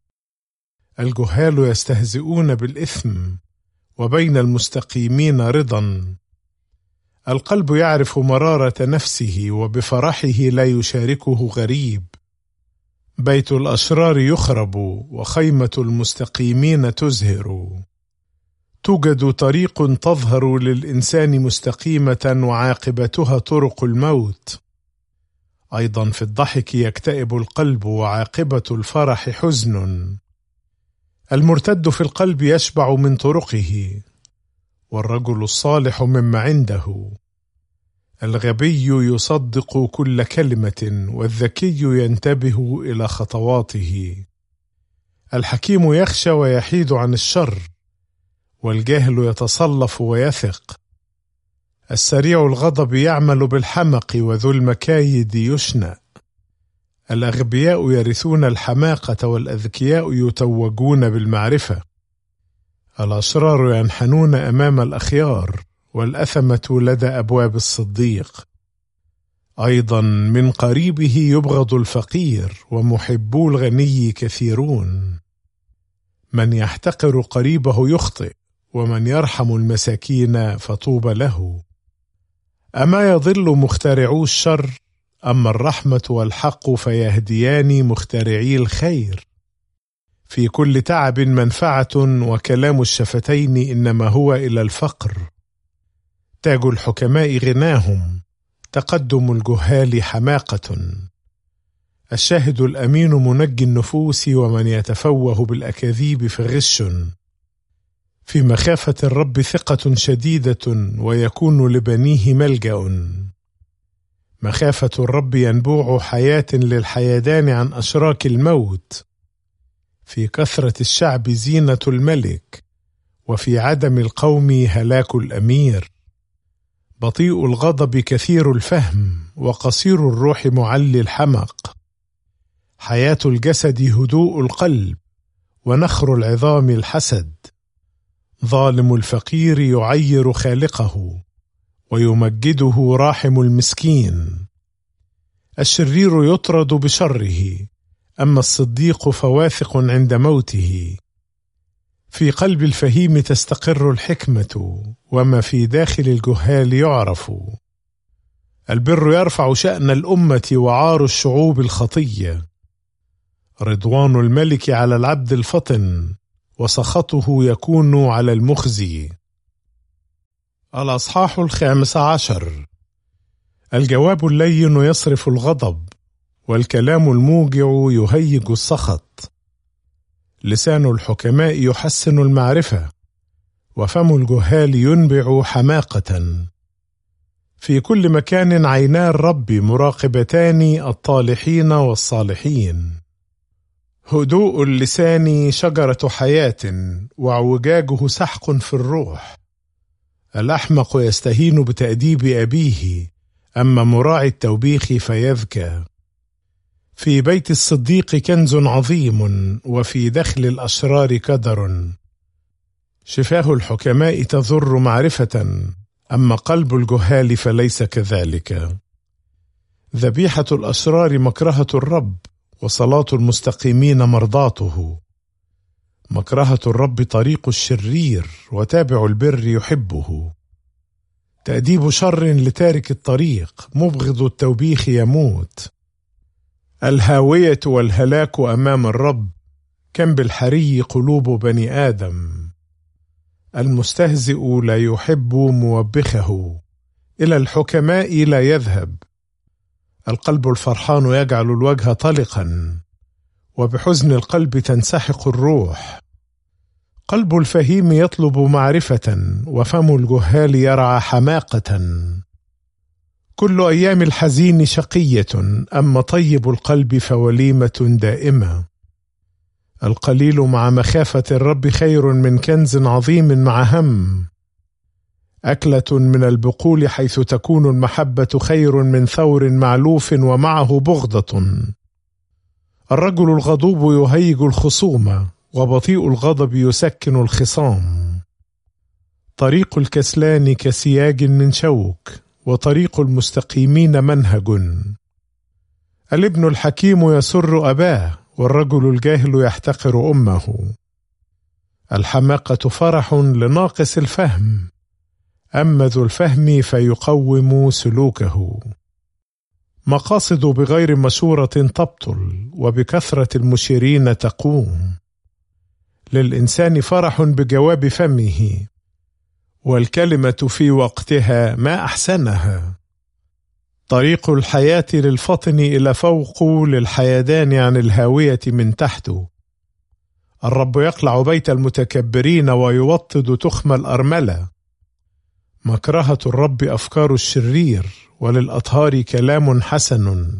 الجهال يستهزئون بالإثم، وبين المستقيمين رضا. القلب يعرف مرارة نفسه، وبفرحه لا يشاركه غريب. بيت الأشرار يخرب، وخيمة المستقيمين تزهر. توجد طريق تظهر للإنسان مستقيمة، وعاقبتها طرق الموت. أيضا في الضحك يكتئب القلب، وعاقبة الفرح حزن. المرتد في القلب يشبع من طرقه، والرجل الصالح مما عنده. الغبي يصدق كل كلمة، والذكي ينتبه إلى خطواته. الحكيم يخشى ويحيد عن الشر، والجاهل يتصلف ويثق. السريع الغضب يعمل بالحمق، وذو المكايد يشنأ. الأغبياء يرثون الحماقة، والأذكياء يتوجون بالمعرفة. الأشرار ينحنون أمام الأخيار، والأثمة لدى أبواب الصديق. أيضا من قريبه يبغض الفقير، ومحبو الغني كثيرون. من يحتقر قريبه يخطئ، ومن يرحم المساكين فطوبى له. أما يضل مخترعو الشر؟ أما الرحمة والحق فيهديان مخترعي الخير. في كل تعب منفعة، وكلام الشفتين إنما هو إلى الفقر. تاج الحكماء غناهم، تقدم الجهال حماقة. الشاهد الأمين منجي النفوس، ومن يتفوه بالأكاذيب فغش. في مخافة الرب ثقة شديدة، ويكون لبنيه ملجأ. مخافة الرب ينبوع حياة للحيدان عن أشراك الموت. في كثرة الشعب زينة الملك، وفي عدم القوم هلاك الأمير. بطيء الغضب كثير الفهم، وقصير الروح معلي الحمق. حياة الجسد هدوء القلب، ونخر العظام الحسد. ظالم الفقير يعير خالقه، ويمجده راحم المسكين. الشرير يطرد بشره، أما الصديق فواثق عند موته. في قلب الفهيم تستقر الحكمة، وما في داخل الجهال يعرف. البر يرفع شأن الأمة، وعار الشعوب الخطية. رضوان الملك على العبد الفطن، وسخطه يكون على المخزي. الأصحاح الخامس عشر. الجواب اللين يصرف الغضب، والكلام الموجع يهيج السخط. لسان الحكماء يحسن المعرفة، وفم الجهال ينبع حماقة. في كل مكان عينا الرب مراقبتان، الطالحين والصالحين. هدوء اللسان شجرة حياة، واعوجاجه سحق في الروح. الأحمق يستهين بتأديب أبيه، أما مراعي التوبيخ فيذكى. في بيت الصديق كنز عظيم، وفي دخل الأشرار كدر. شفاه الحكماء تضر معرفة، أما قلب الجهال فليس كذلك. ذبيحة الأشرار مكرهة الرب، وصلاة المستقيمين مرضاته. مكرهة الرب طريق الشرير، وتابع البر يحبه. تأديب شر لتارك الطريق، مبغض التوبيخ يموت. الهاوية والهلاك أمام الرب، كم بالحري قلوب بني آدم. المستهزئ لا يحب موبخه، إلى الحكماء لا يذهب. القلب الفرحان يجعل الوجه طلقا، وبحزن القلب تنسحق الروح. قلب الفهيم يطلب معرفة، وفم الجهال يرعى حماقة. كل أيام الحزين شقية، أما طيب القلب فوليمة دائمة. القليل مع مخافة الرب خير من كنز عظيم مع هم. أكلة من البقول حيث تكون المحبة خير من ثور معلوف ومعه بغضة. الرجل الغضوب يهيج الخصومة، وبطيء الغضب يسكن الخصام. طريق الكسلان كسياج من شوك، وطريق المستقيمين منهج. الابن الحكيم يسر أباه، والرجل الجاهل يحتقر أمه. الحماقة فرح لناقص الفهم، أما ذو الفهم فيقوم سلوكه. مقاصد بغير مشورة تبطل، وبكثرة المشيرين تقوم. للإنسان فرح بجواب فمه، والكلمة في وقتها ما أحسنها. طريق الحياة للفطن إلى فوق، للحيدان عن الهاوية من تحت. الرب يقلع بيت المتكبرين، ويوطد تخم الأرملة. مكرهة الرب أفكار الشرير، وللأطهار كلام حسن.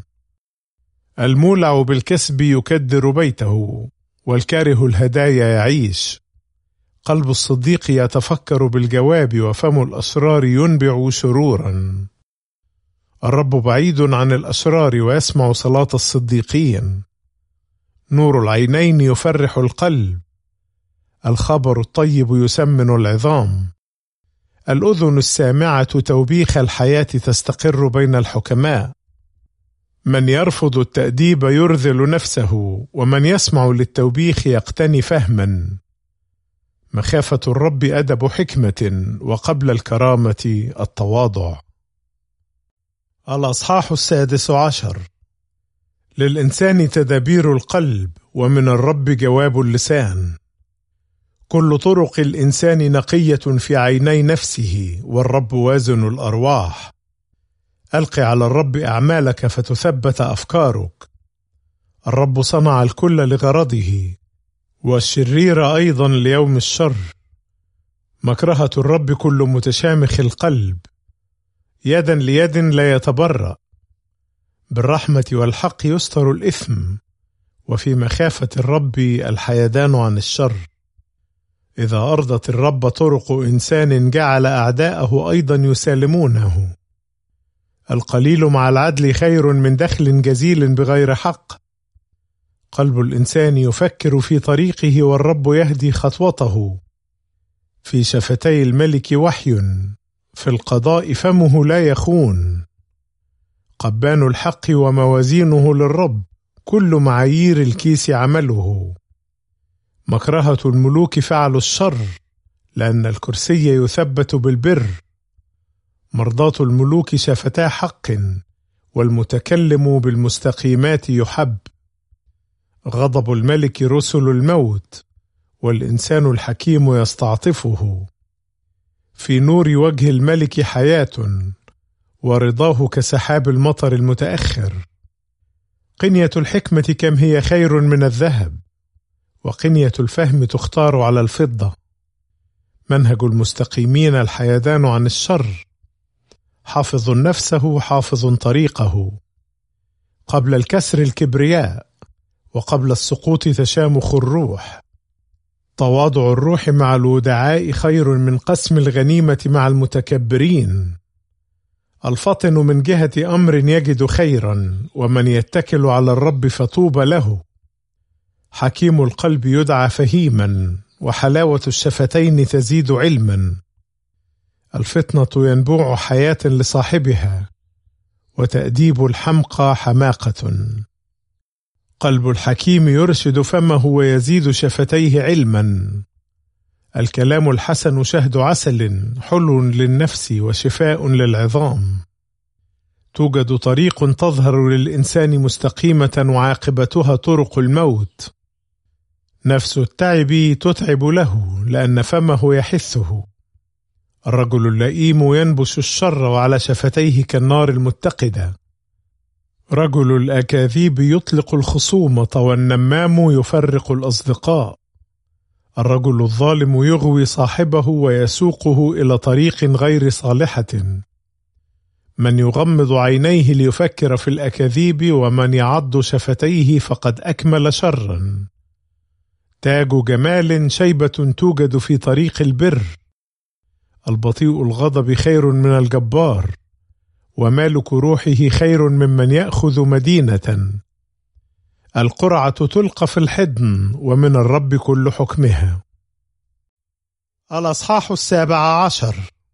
المولع بالكسب يكدر بيته، والكاره الهدايا يعيش. قلب الصديق يتفكر بالجواب، وفم الأسرار ينبع شرورا. الرب بعيد عن الأشرار، ويسمع صلاة الصديقين. نور العينين يفرح القلب، الخبر الطيب يسمن العظام. الأذن السامعة توبيخ الحياة تستقر بين الحكماء، من يرفض التأديب يرذل نفسه، ومن يسمع للتوبيخ يقتني فهما. مخافة الرب أدب حكمة، وقبل الكرامة التواضع. الأصحاح السادس عشر. للإنسان تدابير القلب، ومن الرب جواب اللسان. كل طرق الإنسان نقية في عيني نفسه، والرب وازن الأرواح. ألق على الرب أعمالك فتثبت أفكارك. الرب صنع الكل لغرضه، والشرير أيضا ليوم الشر. مكرهة الرب كل متشامخ القلب، يدا ليد لا يتبرأ. بالرحمة والحق يستر الإثم، وفي مخافة الرب الحيدان عن الشر. إذا أرضت الرب طرق إنسان جعل أعداءه أيضا يسالمونه. القليل مع العدل خير من دخل جزيل بغير حق. قلب الإنسان يفكر في طريقه، والرب يهدي خطوته. في شفتي الملك وحي، في القضاء فمه لا يخون. قبان الحق وموازينه للرب، كل معايير الكيس عمله. مكرهة الملوك فعل الشر، لأن الكرسي يثبت بالبر. مرضاة الملوك شفتا حق، والمتكلم بالمستقيمات يحب. غضب الملك رسل الموت، والإنسان الحكيم يستعطفه. في نور وجه الملك حياة، ورضاه كسحاب المطر المتأخر. قنية الحكمة كم هي خير من الذهب، وقنية الفهم تختار على الفضة. منهج المستقيمين الحيدان عن الشر، حافظ نفسه حافظ طريقه. قبل الكسر الكبرياء، وقبل السقوط تشامخ الروح. تواضع الروح مع الودعاء خير من قسم الغنيمة مع المتكبرين. الفطن من جهة أمر يجد خيرا، ومن يتكل على الرب فطوبى له. حكيم القلب يدعى فهيما، وحلاوة الشفتين تزيد علما. الفطنة ينبوع حياة لصاحبها، وتأديب الحمقى حماقة. قلب الحكيم يرشد فمه، ويزيد شفتيه علما. الكلام الحسن شهد عسل، حلو للنفس وشفاء للعظام. توجد طريق تظهر للإنسان مستقيمة، وعاقبتها طرق الموت. نفس التعب تتعب له، لأن فمه يحثه. الرجل اللئيم ينبش الشر، وعلى شفتيه كالنار المتقدة. رجل الأكاذيب يطلق الخصومة، والنمام يفرق الأصدقاء. الرجل الظالم يغوي صاحبه، ويسوقه إلى طريق غير صالحة. من يغمض عينيه ليفكر في الأكاذيب، ومن يعض شفتيه فقد أكمل شرا. تاج جمال شيبة توجد في طريق البر. البطيء الغضب خير من الجبار، ومالك روحه خير ممن يأخذ مدينة. القرعة تلقى في الحضن، ومن الرب كل حكمها. الأصحاح السابع عشر.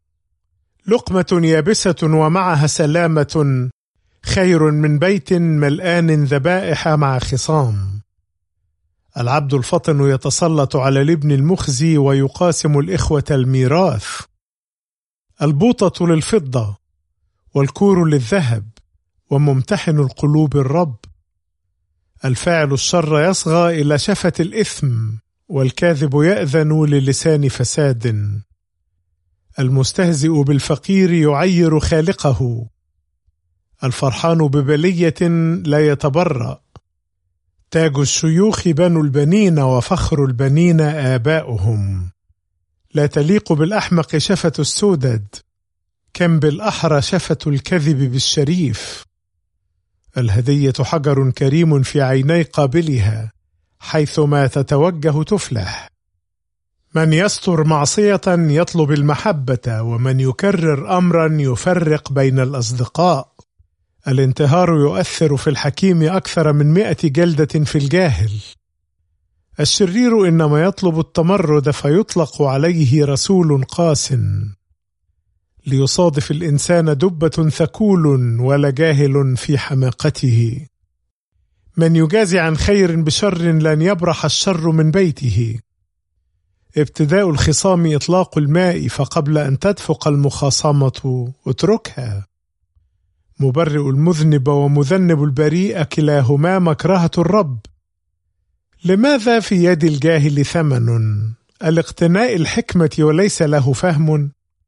لقمة يابسة ومعها سلامة خير من بيت ملآن ذبائح مع خصام. العبد الفطن يتسلط على الابن المخزي، ويقاسم الإخوة الميراث. البوطة للفضة، والكور للذهب، وممتحن القلوب الرب. الفاعل الشر يصغى إلى شفة الإثم، والكاذب يأذن للسان فساد. المستهزئ بالفقير يعير خالقه. الفرحان ببلية لا يتبرأ. تاج الشيوخ بنو البنين، وفخر البنين آباؤهم. لا تليق بالأحمق شفة السودد، كم بالأحرى شفة الكذب بالشريف. الهدية حجر كريم في عيني قابلها، حيثما تتوجه تفلح. من يستر معصية يطلب المحبة، ومن يكرر أمرا يفرق بين الأصدقاء. الانتهار يؤثر في الحكيم أكثر من مئة جلدة في الجاهل. الشرير إنما يطلب التمرد، فيطلق عليه رسول قاس. ليصادف الإنسان دبة ثكول ولا جاهل في حماقته. من يجازي عن خير بشر لن يبرح الشر من بيته. ابتداء الخصام إطلاق الماء، فقبل أن تدفق المخاصمة اتركها. مبرئ المذنب ومذنب البريء كلاهما مكرهة الرب. لماذا في يد الجاهل ثمن؟ الاقتناء الحكمة وليس له فهم.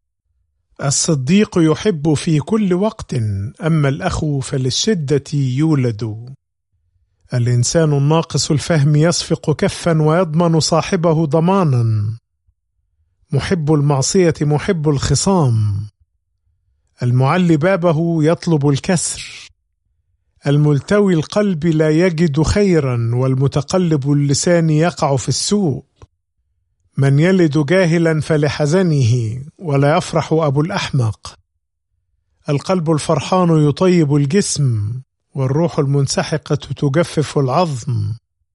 الصديق يحب في كل وقت، أما الأخ فللشدة يولد. الإنسان الناقص الفهم يصفق كفا ويضمن صاحبه ضمانا. محب المعصية محب الخصام. المعلي بابه يطلب الكسر. الملتوي القلب لا يجد خيرا، والمتقلب اللسان يقع في السوء. من يلد جاهلا فلحزنه، ولا يفرح أبو الأحمق. القلب الفرحان يطيب الجسم، والروح المنسحقة تجفف العظم.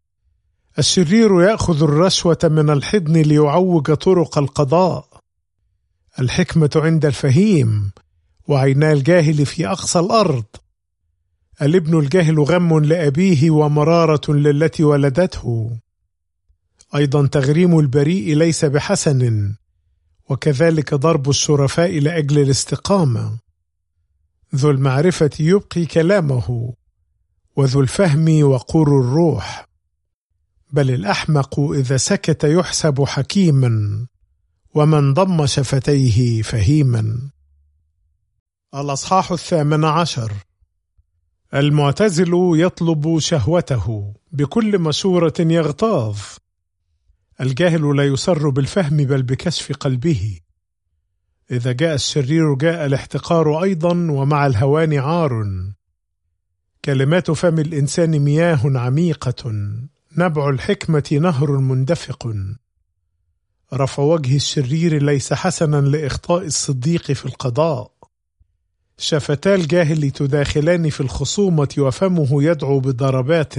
الشرير يأخذ الرشوة من الحضن ليعوج طرق القضاء. الحكمة عند الفهيم، وعينا الجاهل في أقصى الأرض. الابن الجاهل غم لأبيه ومرارة للتي ولدته. أيضا تغريم البريء ليس بحسن، وكذلك ضرب الشرفاء لأجل الاستقامة. ذو المعرفة يبقي كلامه، وذو الفهم وقور الروح. بل الأحمق إذا سكت يحسب حكيما، ومن ضم شفتيه فهيما. الأصحاح الثامن عشر. المعتزل يطلب شهوته، بكل مشورة يغتاظ. الجاهل لا يسر بالفهم بل بكشف قلبه. إذا جاء الشرير جاء الاحتقار أيضا، ومع الهوان عار. كلمات فم الإنسان مياه عميقة، نبع الحكمة نهر مندفق. رفع وجه الشرير ليس حسنا لإخطاء الصديق في القضاء. شفتا الجاهل تداخلان في الخصومة، وفمه يدعو بضربات.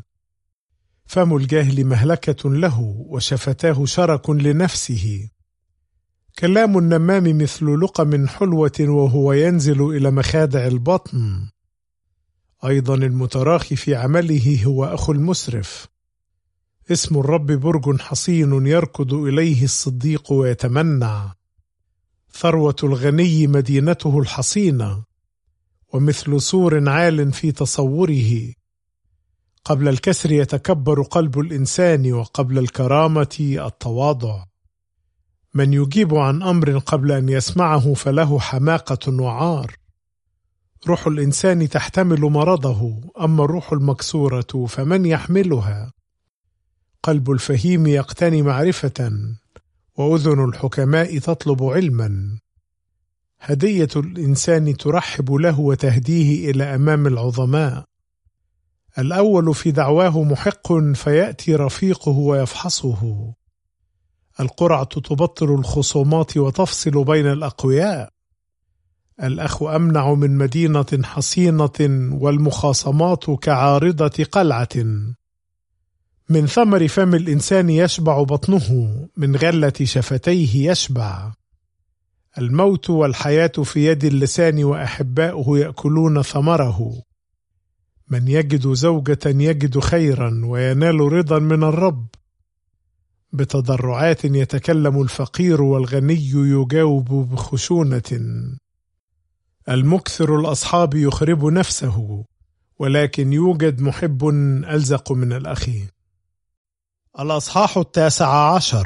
فم الجاهل مهلكة له، وشفتاه شرك لنفسه. كلام النمام مثل لقم حلوة، وهو ينزل إلى مخادع البطن. أيضا المتراخي في عمله هو أخو المسرف. اسم الرب برج حصين، يركض إليه الصديق ويتمنع. ثروة الغني مدينته الحصينة، ومثل سور عال في تصوره. قبل الكسر يتكبر قلب الإنسان، وقبل الكرامة التواضع. من يجيب عن أمر قبل أن يسمعه فله حماقة وعار. روح الإنسان تحتمل مرضه، أما الروح المكسورة فمن يحملها. قلب الفهيم يقتني معرفة، وأذن الحكماء تطلب علما. هدية الإنسان ترحب له وتهديه إلى أمام العظماء. الأول في دعواه محق، فيأتي رفيقه ويفحصه. القرعة تبطل الخصومات وتفصل بين الأقوياء. الأخ أمنع من مدينة حصينة، والمخاصمات كعارضة قلعة. من ثمر فم الإنسان يشبع بطنه، من غلة شفتيه يشبع. الموت والحياة في يد اللسان، وأحباؤه يأكلون ثمره. من يجد زوجة يجد خيرا، وينال رضا من الرب. بتضرعات يتكلم الفقير، والغني يجاوب بخشونة. المكثر الأصحاب يخرب نفسه، ولكن يوجد محب ألزق من الأخ. الأصحاح التاسع عشر.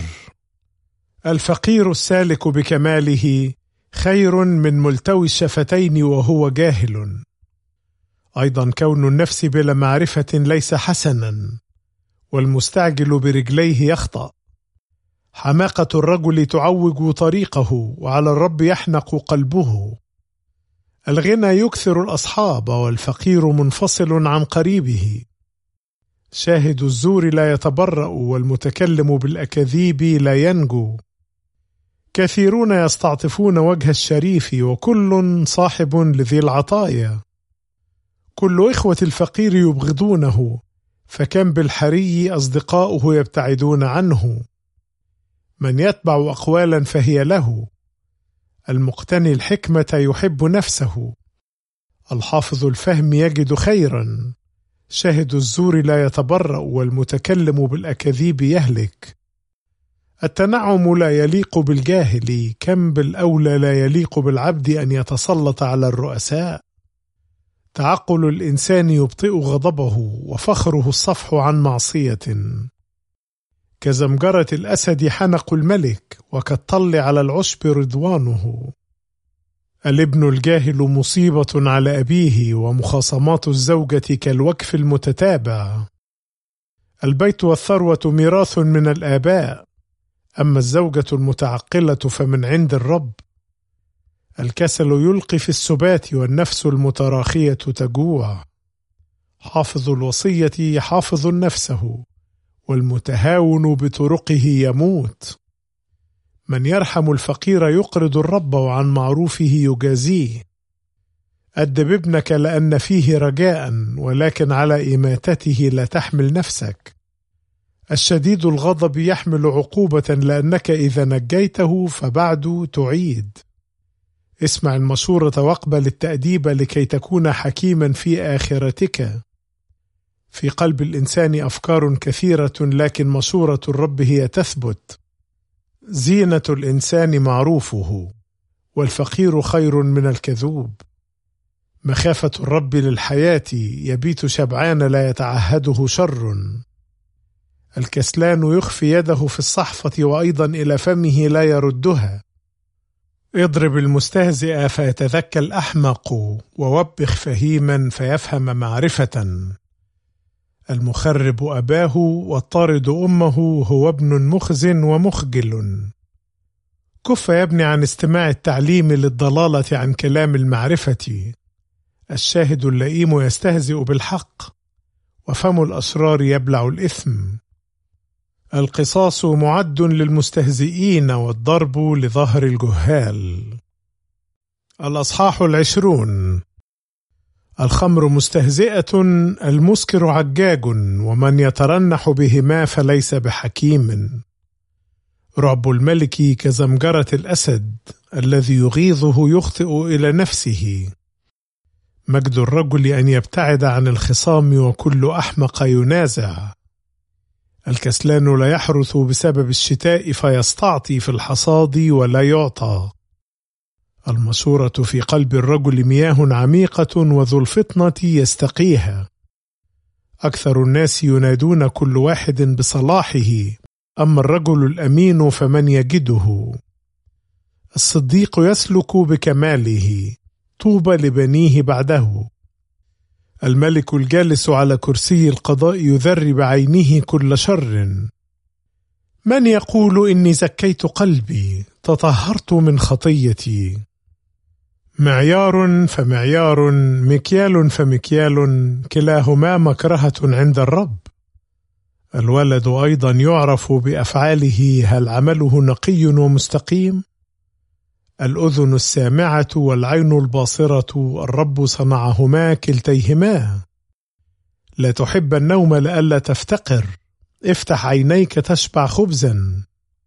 الفقير السالك بكماله خير من ملتوي الشفتين وهو جاهل. أيضا كون النفس بلا معرفة ليس حسنا، والمستعجل برجليه يخطأ. حماقة الرجل تعوج طريقه، وعلى الرب يحنق قلبه. الغنى يكثر الأصحاب، والفقير منفصل عن قريبه. شاهد الزور لا يتبرأ، والمتكلم بالأكاذيب لا ينجو. كثيرون يستعطفون وجه الشريف، وكل صاحب لذي العطايا. كل إخوة الفقير يبغضونه، فكم بالحري أصدقاؤه يبتعدون عنه. من يتبع أقوالا فهي له. المقتني الحكمة يحب نفسه. الحافظ الفهم يجد خيرا. شاهد الزور لا يتبرأ، والمتكلم بالأكاذيب يهلك. التنعم لا يليق بالجاهل، كم بالأولى لا يليق بالعبد أن يتسلط على الرؤساء. تعقل الإنسان يبطئ غضبه، وفخره الصفح عن معصية. كزمجرة الأسد حنق الملك، وكالطل على العشب رضوانه. الابن الجاهل مصيبة على أبيه، ومخاصمات الزوجة كالوكف المتتابع. البيت والثروة ميراث من الآباء، أما الزوجة المتعقلة فمن عند الرب. الكسل يلقي في السبات، والنفس المتراخية تجوع. حافظ الوصية حافظ نفسه، والمتهاون بطرقه يموت. من يرحم الفقير يقرض الرب، وعن معروفه يجازيه. أدب ابنك لأن فيه رجاء، ولكن على إماتته لا تحمل نفسك. الشديد الغضب يحمل عقوبة، لأنك إذا نجيته فبعد تعيد. اسمع المشورة واقبل التأديب، لكي تكون حكيما في آخرتك. في قلب الإنسان أفكار كثيرة، لكن مشورة الرب هي تثبت. زينة الإنسان معروفه، والفقير خير من الكذوب. مخافة الرب للحياة، يبيت شبعان لا يتعهده شر. الكسلان يخفي يده في الصحفة، وأيضا إلى فمه لا يردها. اضرب المستهزئ فيتذكى الأحمق، ووبخ فهيما فيفهم معرفة. المخرب أباه، والطارد أمه، هو ابن مخز ومخجل. كف يا ابني عن استماع التعليم للضلالة عن كلام المعرفة. الشاهد اللئيم يستهزئ بالحق، وفم الأشرار يبلع الإثم. القصاص معد للمستهزئين، والضرب لظهر الجهال. الأصحاح العشرون. الخمر مستهزئة، المسكر عجاج، ومن يترنح بهما فليس بحكيم. رعب الملك كزمجرة الأسد، الذي يغيظه يخطئ إلى نفسه. مجد الرجل أن يبتعد عن الخصام، وكل أحمق ينازع. الكسلان لا يحرث بسبب الشتاء، فيستعطي في الحصاد ولا يعطى. المشورة في قلب الرجل مياه عميقة، وذو الفطنة يستقيها. أكثر الناس ينادون كل واحد بصلاحه، أما الرجل الأمين فمن يجده. الصديق يسلك بكماله، طوبى لبنيه بعده. الملك الجالس على كرسي القضاء يذري بعينه كل شر. من يقول إني زكيت قلبي، تطهرت من خطيتي. معيار فمعيار، مكيال فمكيال، كلاهما مكرهة عند الرب. الولد أيضا يعرف بأفعاله، هل عمله نقي ومستقيم؟ الأذن السامعة والعين الباصرة، الرب صنعهما كلتيهما. لا تحب النوم لئلا تفتقر، افتح عينيك تشبع خبزا.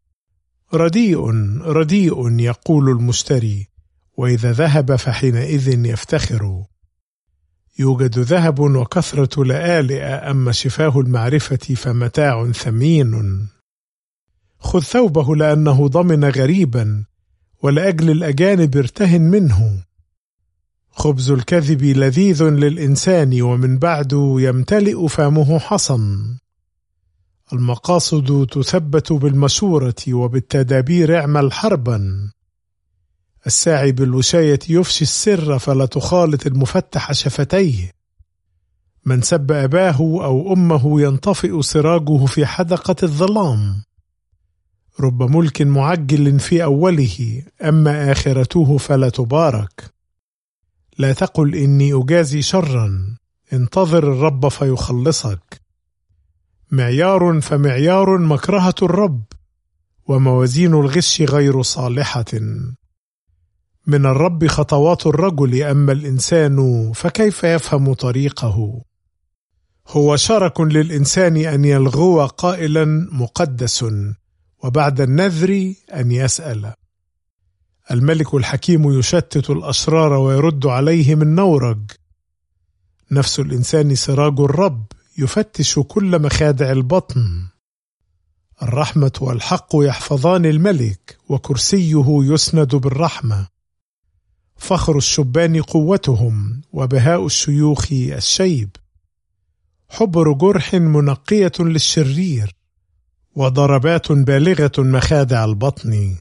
رديء رديء يقول المشتري، وإذا ذهب فحينئذ يفتخر. يوجد ذهب وكثرة لآلئ، أما شفاه المعرفة فمتاع ثمين. خذ ثوبه لأنه ضمن غريبا، ولأجل الأجانب ارتهن منه. خبز الكذب لذيذ للإنسان، ومن بعد يمتلئ فمه حصن. المقاصد تثبت بالمشورة، وبالتدابير اعمل حربا. الساعي بالوشاية يفشي السر، فلا تخالط المفتح شفتيه. من سب أباه أو أمه ينطفئ سراجه في حدقة الظلام. رب ملك معجل في أوله، أما آخرته فلا تبارك. لا تقل إني أجازي شرا، انتظر الرب فيخلصك. معيار فمعيار مكرهة الرب، وموازين الغش غير صالحة. من الرب خطوات الرجل، أما الإنسان فكيف يفهم طريقه؟ هو شرك للإنسان أن يلغو قائلا مقدس، وبعد النذر أن يسأل. الملك الحكيم يشتت الأشرار ويرد عليهم النورج. نفس الإنسان سراج الرب يفتش كل مخادع البطن. الرحمة والحق يحفظان الملك، وكرسيه يسند بالرحمة. فخر الشبان قوتهم، وبهاء الشيوخ الشيب. حبر جرح منقية للشرير، وضربات بالغة مخادع البطن.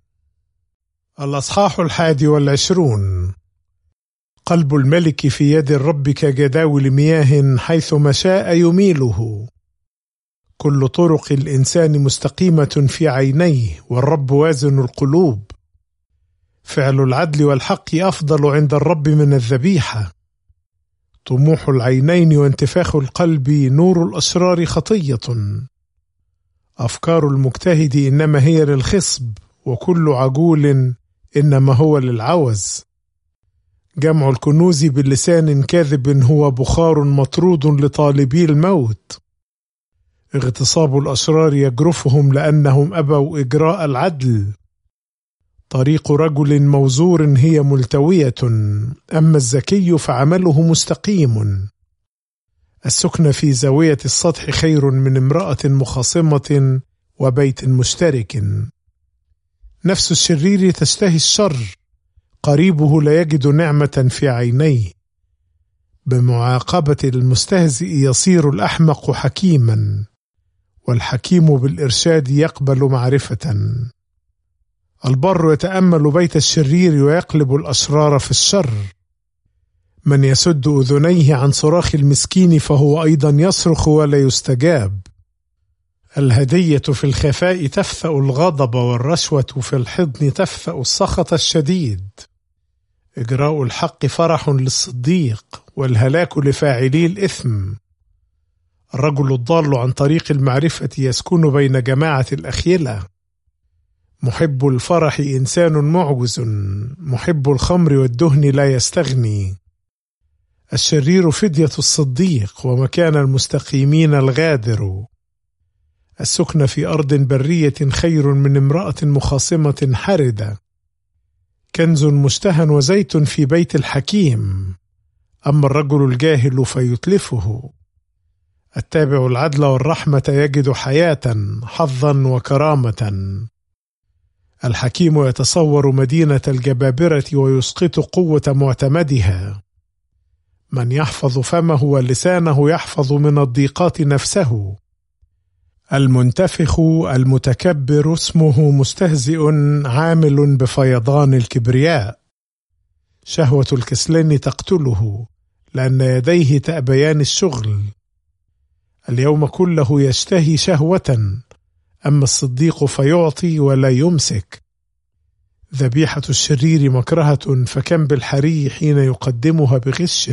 الأصحاح الحادي والعشرون. قلب الملك في يد الرب كجداول مياه، حيثما شاء يميله. كل طرق الإنسان مستقيمة في عينيه، والرب وازن القلوب. فعل العدل والحق أفضل عند الرب من الذبيحة. طموح العينين وانتفاخ القلب نور الأسرار خطية. أفكار المجتهد إنما هي للخصب، وكل عجول إنما هو للعوز. جمع الكنوز باللسان كاذب هو بخار مطرود لطالبي الموت. اغتصاب الأشرار يجرفهم لأنهم أبوا إجراء العدل. طريق رجل موزور هي ملتوية، أما الذكي فعمله مستقيم. السكن في زاوية السطح خير من امرأة مخاصمة وبيت مشترك. نفس الشرير تشتهي الشر، قريبه لا يجد نعمة في عينيه. بمعاقبة المستهزئ يصير الأحمق حكيما، والحكيم بالإرشاد يقبل معرفة. البر يتأمل بيت الشرير ويقلب الأشرار في الشر. من يسد أذنيه عن صراخ المسكين فهو أيضا يصرخ ولا يستجاب. الهدية في الخفاء تفثأ الغضب، والرشوة في الحضن تفثأ السخط الشديد. إجراء الحق فرح للصديق، والهلاك لفاعلي الإثم. الرجل الضال عن طريق المعرفة يسكن بين جماعة الأخيلة. محب الفرح إنسان معجز، محب الخمر والدهن لا يستغني. الشرير فدية الصديق، ومكان المستقيمين الغادر. السكن في أرض برية خير من امرأة مخاصمة حردة. كنز مشتهى وزيت في بيت الحكيم، أما الرجل الجاهل فيتلفه. التابع العدل والرحمة يجد حياة، حظا وكرامة. الحكيم يتصور مدينة الجبابرة ويسقط قوة معتمدها. من يحفظ فمه ولسانه يحفظ من الضيقات نفسه. المنتفخ المتكبر اسمه مستهزئ، عامل بفيضان الكبرياء. شهوة الكسلان تقتله، لأن يديه تأبيان الشغل. اليوم كله يشتهي شهوة، أما الصديق فيعطي ولا يمسك. ذبيحة الشرير مكرهة، فكم بالحري حين يقدمها بغش.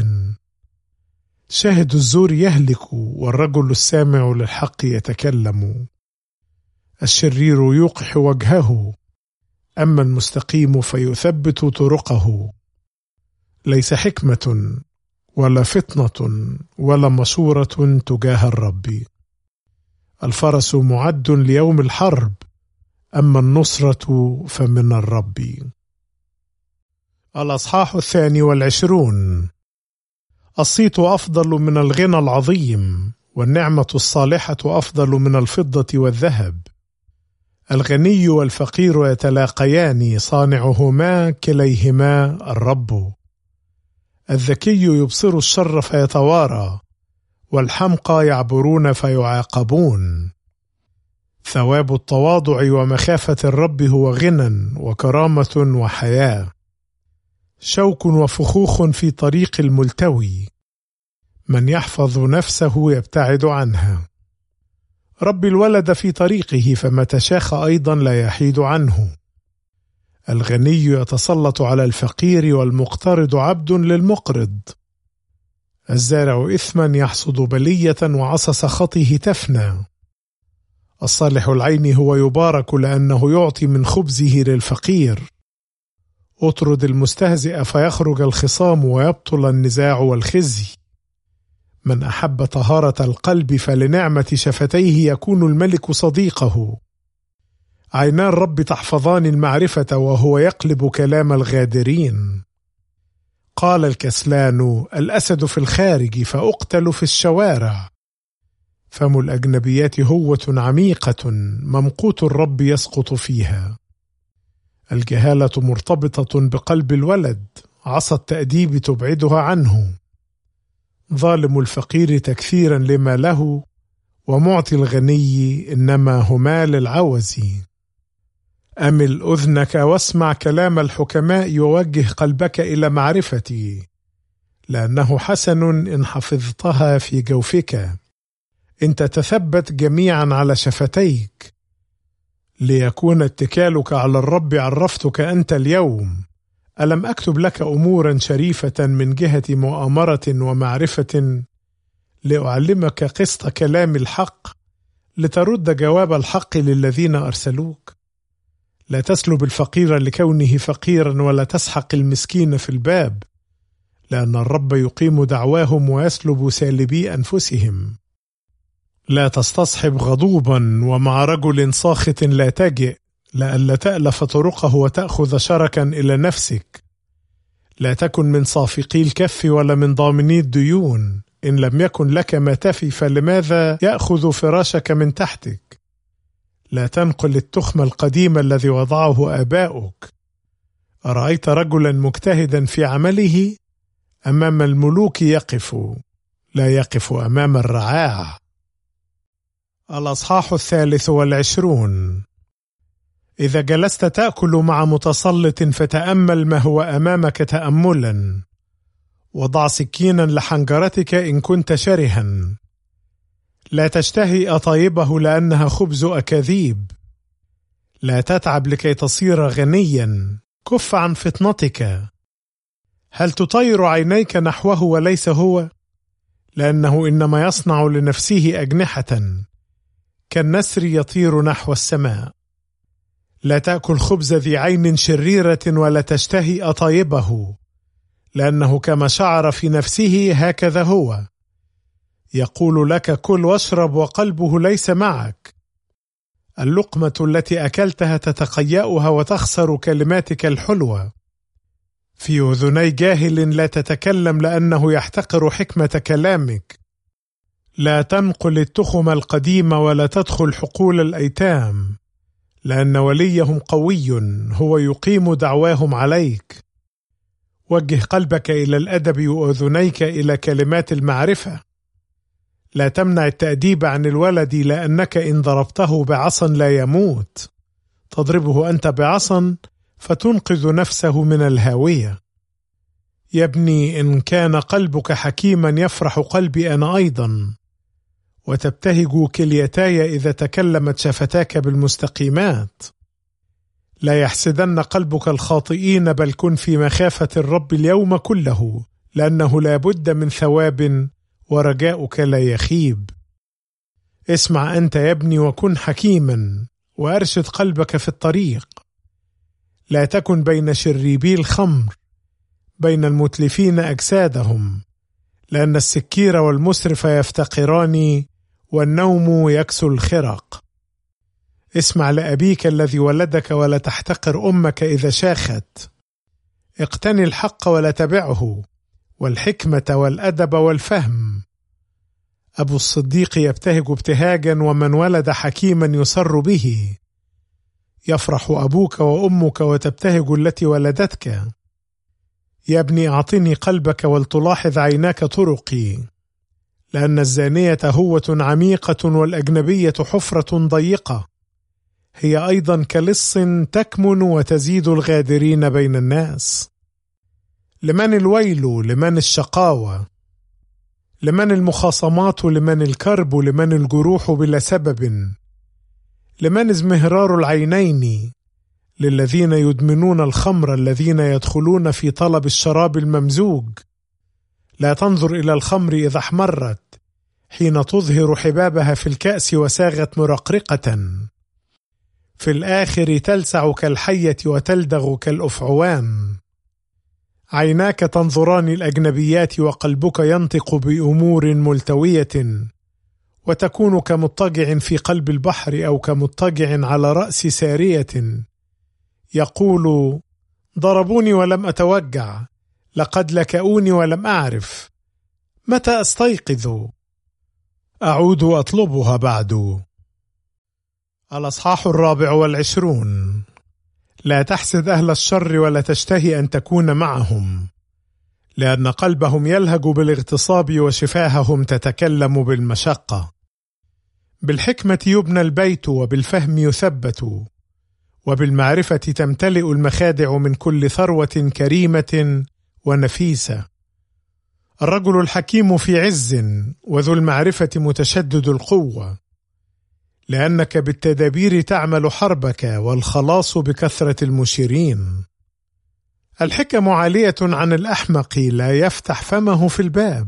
شاهد الزور يهلك، والرجل السامع للحق يتكلم. الشرير يوقح وجهه، أما المستقيم فيثبت طرقه. ليس حكمة ولا فطنة ولا مشورة تجاه الرب. الفرس معد ليوم الحرب، أما النصرة فمن الرب. الأصحاح الثاني والعشرون. الصيت أفضل من الغنى العظيم، والنعمة الصالحة أفضل من الفضة والذهب. الغني والفقير يتلاقيان، صانعهما كليهما الرب. الذكي يبصر الشر فيتوارى، والحمقى يعبرون فيعاقبون. ثواب التواضع ومخافة الرب هو غنى وكرامة وحياة. شوك وفخوخ في طريق الملتوي، من يحفظ نفسه يبتعد عنها. رب الولد في طريقه، فمتى شاخ أيضا لا يحيد عنه. الغني يتسلط على الفقير، والمقترض عبد للمقرض. الزارع إثما يحصد بلية، وعصا سخطه تفنى. الصالح العين هو يبارك، لأنه يعطي من خبزه للفقير. اطرد المستهزئ فيخرج الخصام، ويبطل النزاع والخزي. من أحب طهارة القلب، فلنعمة شفتيه يكون الملك صديقه. عينا الرب تحفظان المعرفة وهو يقلب كلام الغادرين. قال الكسلان: الأسد في الخارج فأقتل في الشوارع. فم الأجنبيات هوة عميقة ممقوت الرب يسقط فيها. الجهالة مرتبطة بقلب الولد، عصا التأديب تبعدها عنه. ظالم الفقير تكثيرا لما له، ومعطي الغني إنما هما للعوز. أمل أذنك واسمع كلام الحكماء ووجه قلبك إلى معرفتي، لأنه حسن إن حفظتها في جوفك، إن تتثبت جميعا على شفتيك. ليكون اتكالك على الرب عرفتك أنت اليوم. ألم أكتب لك أمورا شريفة من جهة مؤامرة ومعرفة، لأعلمك قسط كلام الحق، لترد جواب الحق للذين أرسلوك. لا تسلب الفقير لكونه فقيرا، ولا تسحق المسكين في الباب، لأن الرب يقيم دعواهم ويسلب سالبي أنفسهم. لا تستصحب غضوبا، ومع رجل ساخط لا تجئ، لئلا تألف طرقه وتأخذ شركا إلى نفسك. لا تكن من صافقي الكف ولا من ضامني الديون. إن لم يكن لك ما تفي فلماذا يأخذ فراشك من تحتك؟ لا تنقل التخم القديم الذي وضعه آباؤك. أرأيت رجلا مجتهدا في عمله؟ أمام الملوك يقف، لا يقف أمام الرعاع. الأصحاح الثالث والعشرون. إذا جلست تأكل مع متسلط فتأمل ما هو أمامك تأملا، وضع سكينا لحنجرتك إن كنت شرها. لا تشتهي أطايبه لأنها خبز أكاذيب. لا تتعب لكي تصير غنيا، كف عن فطنتك. هل تطير عينيك نحوه وليس هو؟ لأنه إنما يصنع لنفسه أجنحة، كالنسر يطير نحو السماء. لا تأكل خبز ذي عين شريرة ولا تشتهي أطايبه، لأنه كما شعر في نفسه هكذا هو. يقول لك كل واشرب وقلبه ليس معك. اللقمة التي أكلتها تتقيأها وتخسر كلماتك الحلوة. في أذني جاهل لا تتكلم لأنه يحتقر حكمة كلامك. لا تنقل التخم القديم ولا تدخل حقول الأيتام، لأن وليهم قوي هو يقيم دعواهم عليك. وجه قلبك إلى الأدب وأذنيك إلى كلمات المعرفة. لا تمنع التأديب عن الولد، لأنك إن ضربته بعصا لا يموت. تضربه أنت بعصا فتنقذ نفسه من الهاوية. يا ابني، إن كان قلبك حكيما يفرح قلبي أنا أيضا، وتبتهج كليتاي إذا تكلمت شفتاك بالمستقيمات. لا يحسدن قلبك الخاطئين، بل كن في مخافة الرب اليوم كله، لأنه لا بد من ثواب ورجاؤك لا يخيب. اسمع أنت يا ابني وكن حكيما، وأرشد قلبك في الطريق. لا تكن بين شريبي الخمر، بين المتلفين أجسادهم، لأن السكير والمسرف يفتقران، والنوم يكسو الخرق. اسمع لأبيك الذي ولدك، ولا تحتقر أمك إذا شاخت. اقتني الحق ولا تبعه، والحكمة والأدب والفهم. أبو الصديق يبتهج ابتهاجا، ومن ولد حكيما يسر به. يفرح أبوك وأمك وتبتهج التي ولدتك. يا ابني، أعطني قلبك ولتلاحظ عيناك طرقي، لأن الزانية هوة عميقة والأجنبية حفرة ضيقة. هي أيضا كلص تكمن وتزيد الغادرين بين الناس. لمن الويل، لمن الشقاوة، لمن المخاصمات، لمن الكرب، لمن الجروح بلا سبب، لمن ازمهرار العينين، للذين يدمنون الخمر، الذين يدخلون في طلب الشراب الممزوج. لا تنظر إلى الخمر إذا احمرت، حين تظهر حبابها في الكأس وساغت مرقرقة. في الآخر تلسع كالحية وتلدغ كالأفعوان. عيناك تنظران الأجنبيات، وقلبك ينطق بأمور ملتوية، وتكون كمضطجع في قلب البحر أو كمضطجع على رأس سارية يقول: ضربوني ولم أتوجع، لقد لكؤوني ولم أعرف، متى أستيقظ؟ أعود أطلبها بعد. الأصحاح الرابع والعشرون. لا تحسد أهل الشر ولا تشتهي أن تكون معهم، لأن قلبهم يلهج بالاغتصاب وشفاههم تتكلم بالمشقة. بالحكمة يبنى البيت وبالفهم يثبت، وبالمعرفة تمتلئ المخادع من كل ثروة كريمة ونفيسة. الرجل الحكيم في عز، وذو المعرفة متشدد القوة، لأنك بالتدابير تعمل حربك، والخلاص بكثرة المشيرين. الحكم عالية عن الأحمق، لا يفتح فمه في الباب.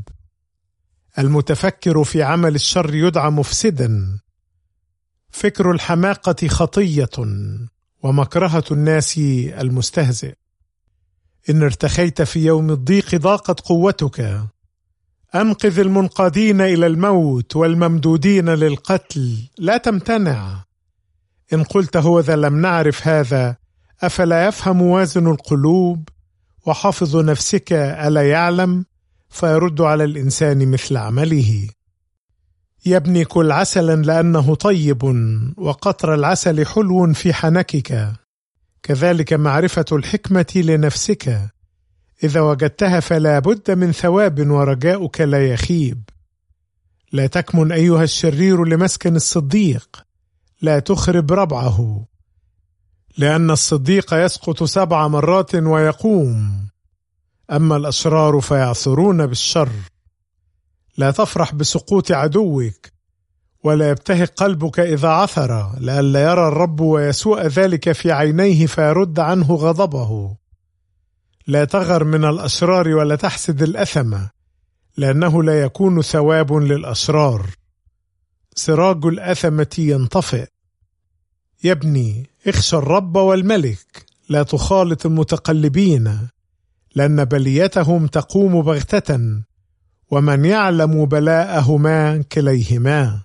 المتفكر في عمل الشر يدعى مفسدا. فكر الحماقة خطية، ومكرهة الناس المستهزئ. إن ارتخيت في يوم الضيق ضاقت قوتك. أنقذ المنقادين إلى الموت والممدودين للقتل، لا تمتنع. إن قلت هوذا لم نعرف هذا، أفلا يفهم وازن القلوب؟ وحافظ نفسك ألا يعلم؟ فيرد على الإنسان مثل عمله. يبني كل عسلا لأنه طيب، وقطر العسل حلو في حنكك. كذلك معرفة الحكمة لنفسك، إذا وجدتها فلا بد من ثواب، ورجاؤك لا يخيب. لا تكمن أيها الشرير لمسكن الصديق، لا تخرب ربعه، لأن الصديق يسقط سبع مرات ويقوم، أما الأشرار فيعثرون بالشر. لا تفرح بسقوط عدوك، ولا يبتهق قلبك إذا عثر، لئلا يرى الرب ويسوء ذلك في عينيه فيرد عنه غضبه. لا تغر من الأشرار ولا تحسد الأثم، لأنه لا يكون ثواب للأشرار. سراج الأثمة ينطفئ. يا ابني، اخشى الرب والملك، لا تخالط المتقلبين، لأن بليتهم تقوم بغتة، ومن يعلم بلاءهما كليهما.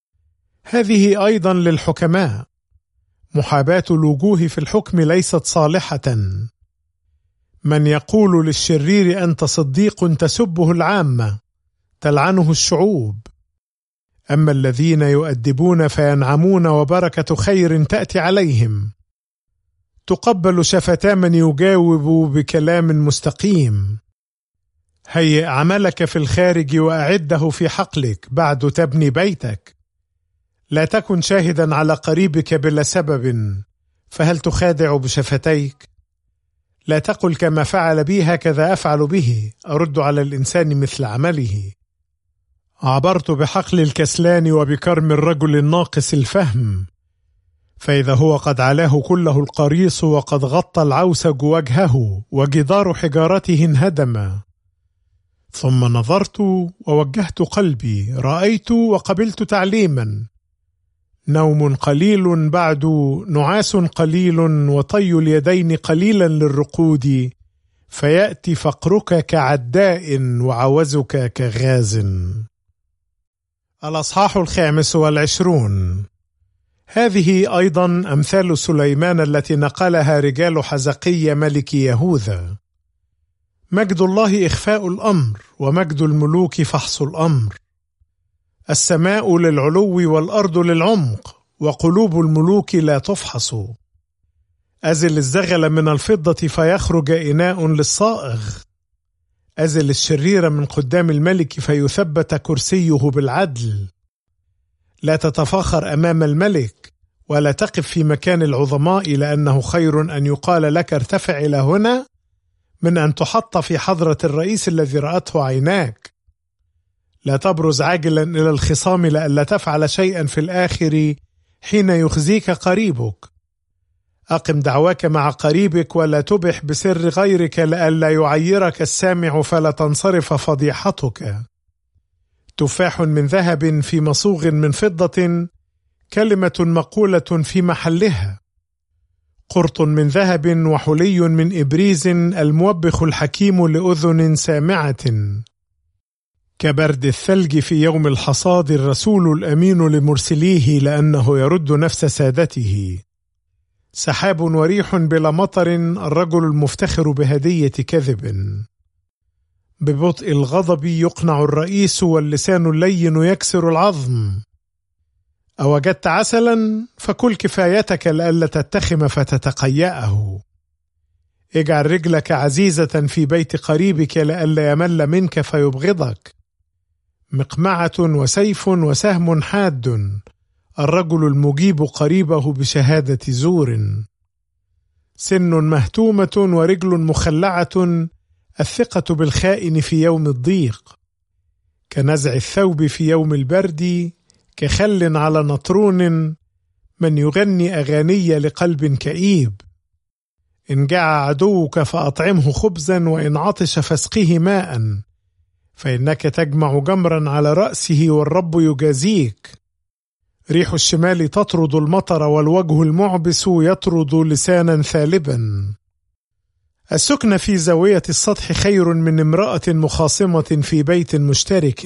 هذه أيضا للحكماء. محاباة الوجوه في الحكم ليست صالحة. من يقول للشرير أنت صديق تسبه العامة، تلعنه الشعوب. أما الذين يؤدبون فينعمون، وبركة خير تأتي عليهم. تقبل شفتا من يجاوب بكلام مستقيم. هيئ عملك في الخارج وأعده في حقلك، بعد تبني بيتك. لا تكن شاهدا على قريبك بلا سبب، فهل تخادع بشفتيك؟ لا تقل كما فعل بي هكذا أفعل به، أرد على الإنسان مثل عمله. عبرت بحقل الكسلان وبكرم الرجل الناقص الفهم، فإذا هو قد علاه كله القريص، وقد غطى العوسج وجهه، وجدار حجارته انهدم. ثم نظرت ووجهت قلبي، رأيت وقبلت تعليما. نوم قليل بعد، نعاس قليل، وطي اليدين قليلا للرقود، فيأتي فقرك كعداء وعوزك كغاز. الأصحاح الخامس والعشرون. هذه أيضا أمثال سليمان التي نقلها رجال حزقي ملك يهوذا. مجد الله إخفاء الأمر، ومجد الملوك فحص الأمر. السماء للعلو والأرض للعمق، وقلوب الملوك لا تفحص. أزل الزغل من الفضة فيخرج إناء للصائغ. أزل الشرير من قدام الملك فيثبت كرسيه بالعدل. لا تتفاخر أمام الملك، ولا تقف في مكان العظماء، لأنه خير أن يقال لك ارتفع إلى هنا، من أن تحط في حضرة الرئيس الذي رأته عيناك. لا تبرز عاجلا إلى الخصام، لئلا تفعل شيئا في الآخر حين يخزيك قريبك. أقم دعواك مع قريبك، ولا تبح بسر غيرك، لئلا يعيرك السامع فلا تنصرف فضيحتك. تفاح من ذهب في مصوغ من فضة، كلمة مقولة في محلها. قرط من ذهب وحلي من إبريز، الموبخ الحكيم لأذن سامعة. كبرد الثلج في يوم الحصاد الرسول الأمين لمرسليه لأنه يرد نفس سادته. سحاب وريح بلا مطر، الرجل المفتخر بهدية كذب. ببطء الغضب يقنع الرئيس، واللسان اللين يكسر العظم. أوجدت عسلا فكل كفايتك لئلا تتخم فتتقيأه. اجعل رجلك عزيزة في بيت قريبك لئلا يمل منك فيبغضك. مقمعة وسيف وسهم حاد، الرجل المجيب قريبه بشهادة زور. سن مهتومة ورجل مخلعة، الثقة بالخائن في يوم الضيق. كنزع الثوب في يوم البرد، كخل على نطرون، من يغني أغاني لقلب كئيب. إن جاع عدوك فأطعمه خبزا، وإن عطش فاسقه ماء، فإنك تجمع جمرا على رأسه والرب يجازيك. ريح الشمال تطرد المطر، والوجه المعبس يطرد لسانا ثالبا. السكن في زاوية السطح خير من امرأة مخاصمة في بيت مشترك.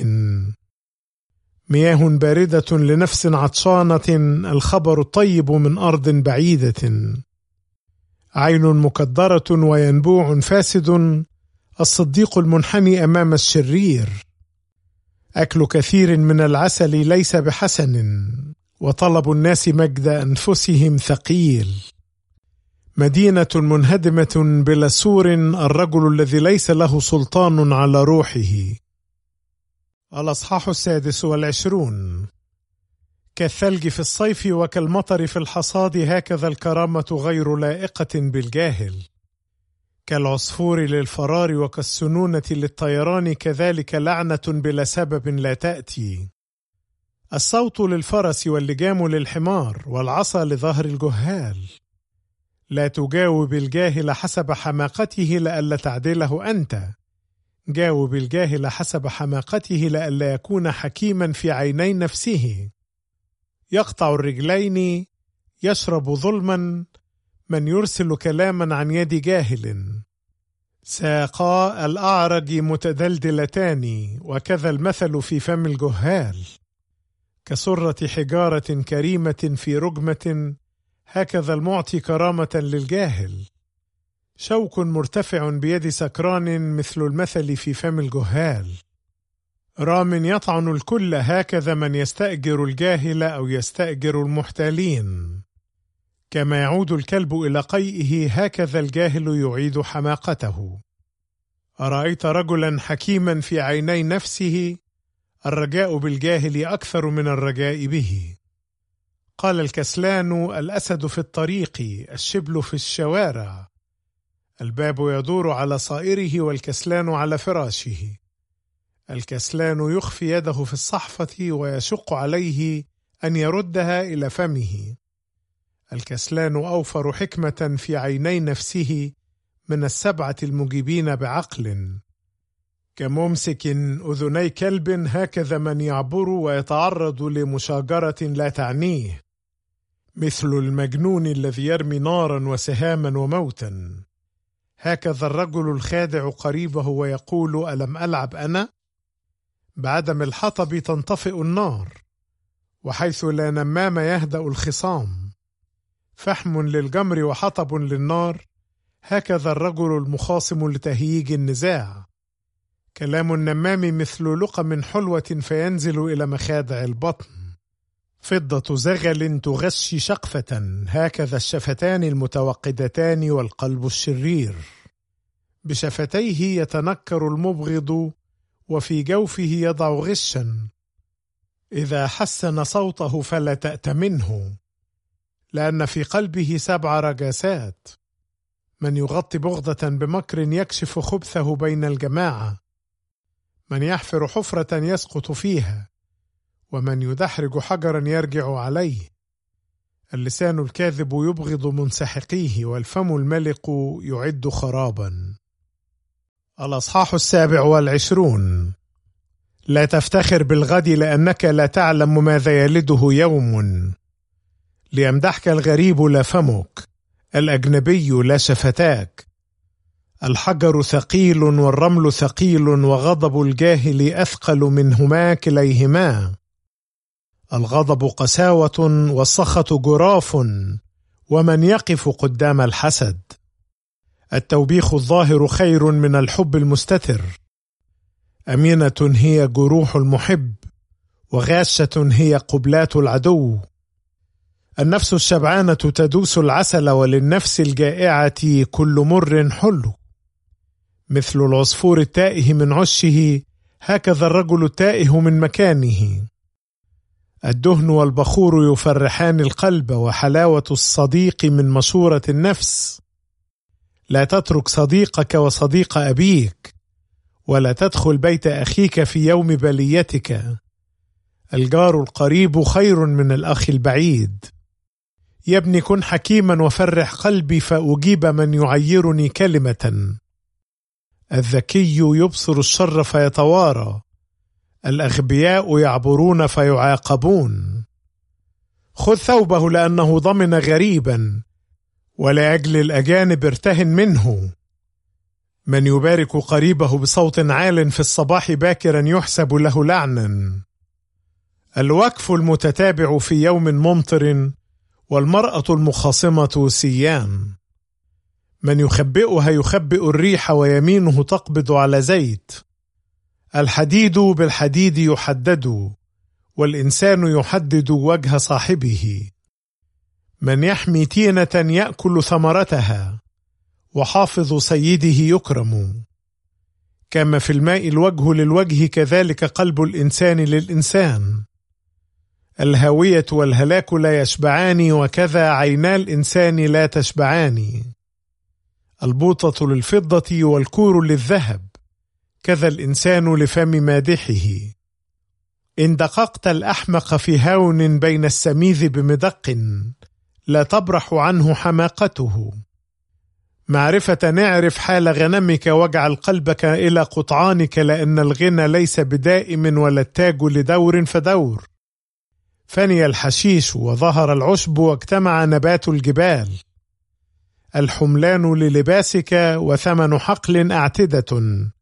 مياه باردة لنفس عطشانة، الخبر الطيب من أرض بعيدة. عين مكدرة وينبوع فاسد، الصديق المنحني أمام الشرير. أكل كثير من العسل ليس بحسن، وطلب الناس مجد أنفسهم ثقيل. مدينة منهدمة بلا سور، الرجل الذي ليس له سلطان على روحه. الأصحاح السادس والعشرون. كالثلج في الصيف وكالمطر في الحصاد، هكذا الكرامة غير لائقة بالجاهل. كالعصفور للفرار وكالسنونة للطيران، كذلك لعنة بلا سبب لا تأتي. الصوت للفرس واللجام للحمار، والعصا لظهر الجهال. لا تجاوب الجاهل حسب حماقته لئلا تعدله أنت. جاوب الجاهل حسب حماقته لئلا يكون حكيما في عيني نفسه. يقطع الرجلين، يشرب ظلما، من يرسل كلاما عن يد جاهل. ساقا الأعرج متدلدلتان، وكذا المثل في فم الجهال. كسرة حجارة كريمة في رجمة، هكذا المعطي كرامة للجاهل. شوك مرتفع بيد سكران، مثل المثل في فم الجهال. رام يطعن الكل، هكذا من يستأجر الجاهل أو يستأجر المحتالين. كما يعود الكلب إلى قيئه، هكذا الجاهل يعيد حماقته. أرأيت رجلا حكيما في عيني نفسه؟ الرجاء بالجاهل أكثر من الرجاء به. قال الكسلان: الأسد في الطريق، الشبل في الشوارع. الباب يدور على صائره، والكسلان على فراشه. الكسلان يخفي يده في الصحفة، ويشق عليه أن يردها إلى فمه. الكسلان أوفر حكمة في عيني نفسه من السبعة المجيبين بعقل. كممسك أذني كلب، هكذا من يعبر ويتعرض لمشاجرة لا تعنيه. مثل المجنون الذي يرمي نارا وسهاما وموتا. هكذا الرجل الخادع قريبه ويقول: ألم ألعب أنا؟ بعدم الحطب تنطفئ النار، وحيث لا نمام يهدأ الخصام. فحم للجمر وحطب للنار، هكذا الرجل المخاصم لتهييج النزاع. كلام النمام مثل لقم حلوة فينزل إلى مخادع البطن. فضة زغل تغشي شقفة، هكذا الشفتان المتوقدتان والقلب الشرير. بشفتيه يتنكر المبغض، وفي جوفه يضع غشا. إذا حسن صوته فلا تأتمنه، لأن في قلبه سبع رجاسات. من يغطي بغضة بمكر يكشف خبثه بين الجماعة. من يحفر حفرة يسقط فيها، ومن يدحرج حجرا يرجع عليه. اللسان الكاذب يبغض منسحقيه، والفم الملق يعد خرابا. الأصحاح السابع والعشرون. لا تفتخر بالغد، لأنك لا تعلم ماذا يلده يوم. ليمدحك الغريب لا فمك، الأجنبي لا شفتاك. الحجر ثقيل والرمل ثقيل، وغضب الجاهل أثقل منهما كليهما. الغضب قساوة والسخط جراف، ومن يقف قدام الحسد. التوبيخ الظاهر خير من الحب المستتر. أمينة هي جروح المحب، وغاشة هي قبلات العدو. النفس الشبعانة تدوس العسل، وللنفس الجائعة كل مر حلو. مثل العصفور التائه من عشه، هكذا الرجل التائه من مكانه. الدهن والبخور يفرحان القلب، وحلاوة الصديق من مشورة النفس. لا تترك صديقك وصديق أبيك، ولا تدخل بيت أخيك في يوم بليتك. الجار القريب خير من الأخ البعيد. يا ابني كن حكيما وفرح قلبي، فأجيب من يعيرني كلمة. الذكي يبصر الشر فيتوارى، الأغبياء يعبرون فيعاقبون. خذ ثوبه لأنه ضمن غريبا، ولأجل الأجانب ارتهن منه. من يبارك قريبه بصوت عال في الصباح باكرا يحسب له لعنا. الوكف المتتابع في يوم ممطر، والمرأة المخاصمة سيان. من يخبئها يخبئ الريح، ويمينه تقبض على زيت. الحديد بالحديد يحدد، والإنسان يحدد وجه صاحبه. من يحمي تينة يأكل ثمرتها، وحافظ سيده يكرم. كما في الماء الوجه للوجه، كذلك قلب الإنسان للإنسان. الهاوية والهلاك لا يشبعان، وكذا عينا الإنسان لا تشبعان. البوطة للفضة والكور للذهب، كذا الإنسان لفم مادحه. إن دققت الأحمق في هاون بين السميذ بمدق، لا تبرح عنه حماقته. معرفة نعرف حال غنمك، واجعل قلبك إلى قطعانك، لأن الغنى ليس بدائم، ولا التاج لدور فدور. فني الحشيش وظهر العشب، واجتمع نبات الجبال. الحملان للباسك، وثمن حقل أعتدة،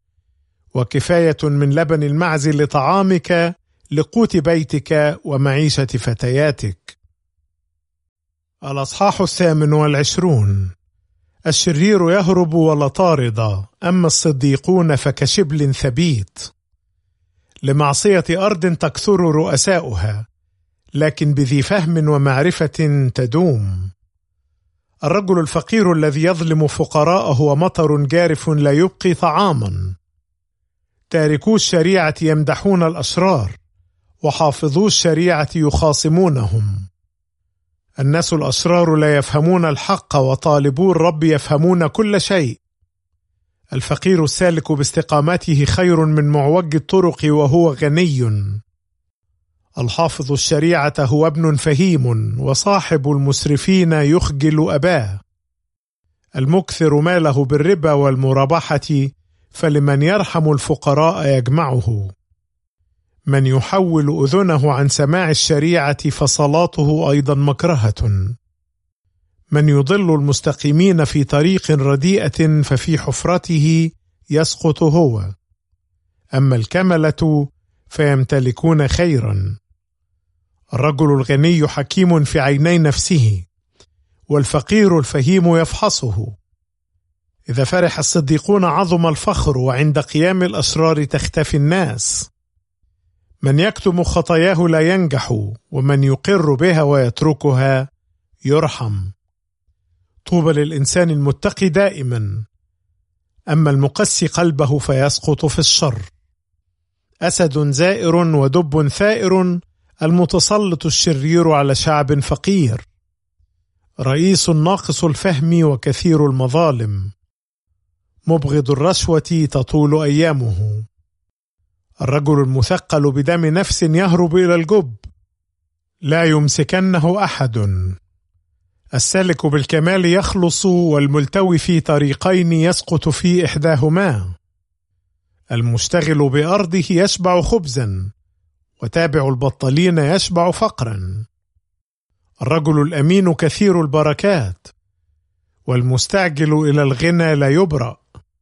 وكفاية من لبن المعز لطعامك، لقوت بيتك ومعيشة فتياتك. الأصحاح الثامن والعشرون. الشرير يهرب ولا طارد، أما الصديقون فكشبل ثبيت. لمعصية أرض تكثر رؤساؤها، لكن بذي فهم ومعرفة تدوم. الرجل الفقير الذي يظلم فقراءه، ومطر جارف لا يبقي طعاما. تاركو الشريعة يمدحون الأشرار، وحافظو الشريعة يخاصمونهم. الناس الأشرار لا يفهمون الحق، وطالبو الرب يفهمون كل شيء. الفقير السالك باستقامته خير من معوج الطرق وهو غني. الحافظ الشريعة هو ابن فهيم، وصاحب المسرفين يخجل أباه. المكثر ماله بالربا والمرابحة، فلمن يرحم الفقراء يجمعه. من يحول أذنه عن سماع الشريعة، فصلاته أيضا مكرهة. من يضل المستقيمين في طريق رديئة، ففي حفرته يسقط هو. أما الكملة فيمتلكون خيرا. الرجل الغني حكيم في عيني نفسه، والفقير الفهيم يفحصه. إذا فرح الصديقون عظم الفخر، وعند قيام الأشرار تختفي الناس. من يكتم خطاياه لا ينجح، ومن يقر بها ويتركها يرحم. طوبى للإنسان المتقي دائما، أما المقسي قلبه فيسقط في الشر. أسد زائر ودب ثائر، المتسلط الشرير على شعب فقير. رئيس ناقص الفهم وكثير المظالم، مبغض الرشوة تطول أيامه. الرجل المثقل بدم نفس يهرب إلى الجب، لا يمسكنه أحد. السالك بالكمال يخلص، والملتوي في طريقين يسقط في إحداهما. المشتغل بأرضه يشبع خبزا، وتابع البطلين يشبع فقرا. الرجل الأمين كثير البركات، والمستعجل إلى الغنى لا يبرأ.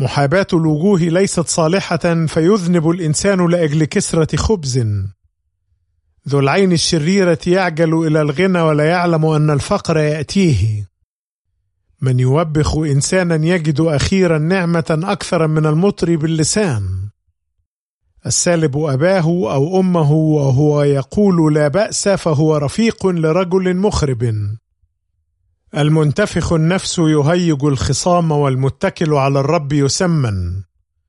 محاباة الوجوه ليست صالحة، فيذنب الإنسان لأجل كسرة خبز. ذو العين الشريرة يعجل إلى الغنى ولا يعلم أن الفقر يأتيه. من يوبخ إنسانا يجد أخيرا نعمة أكثر من المطري باللسان. السالب أباه أو أمه وهو يقول لا بأس فهو رفيق لرجل مخرب. المنتفخ النفس يهيج الخصام، والمتكل على الرب يسمن.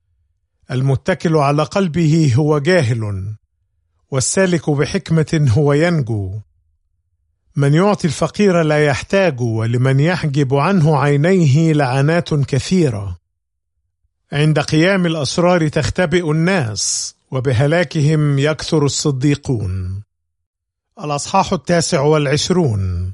المتكل على قلبه هو جاهل، والسالك بحكمة هو ينجو. من يعطي الفقير لا يحتاج، ولمن يحجب عنه عينيه لعنات كثيرة. عند قيام الأسرار تختبئ الناس، وبهلاكهم يكثر الصديقون. الأصحاح التاسع والعشرون.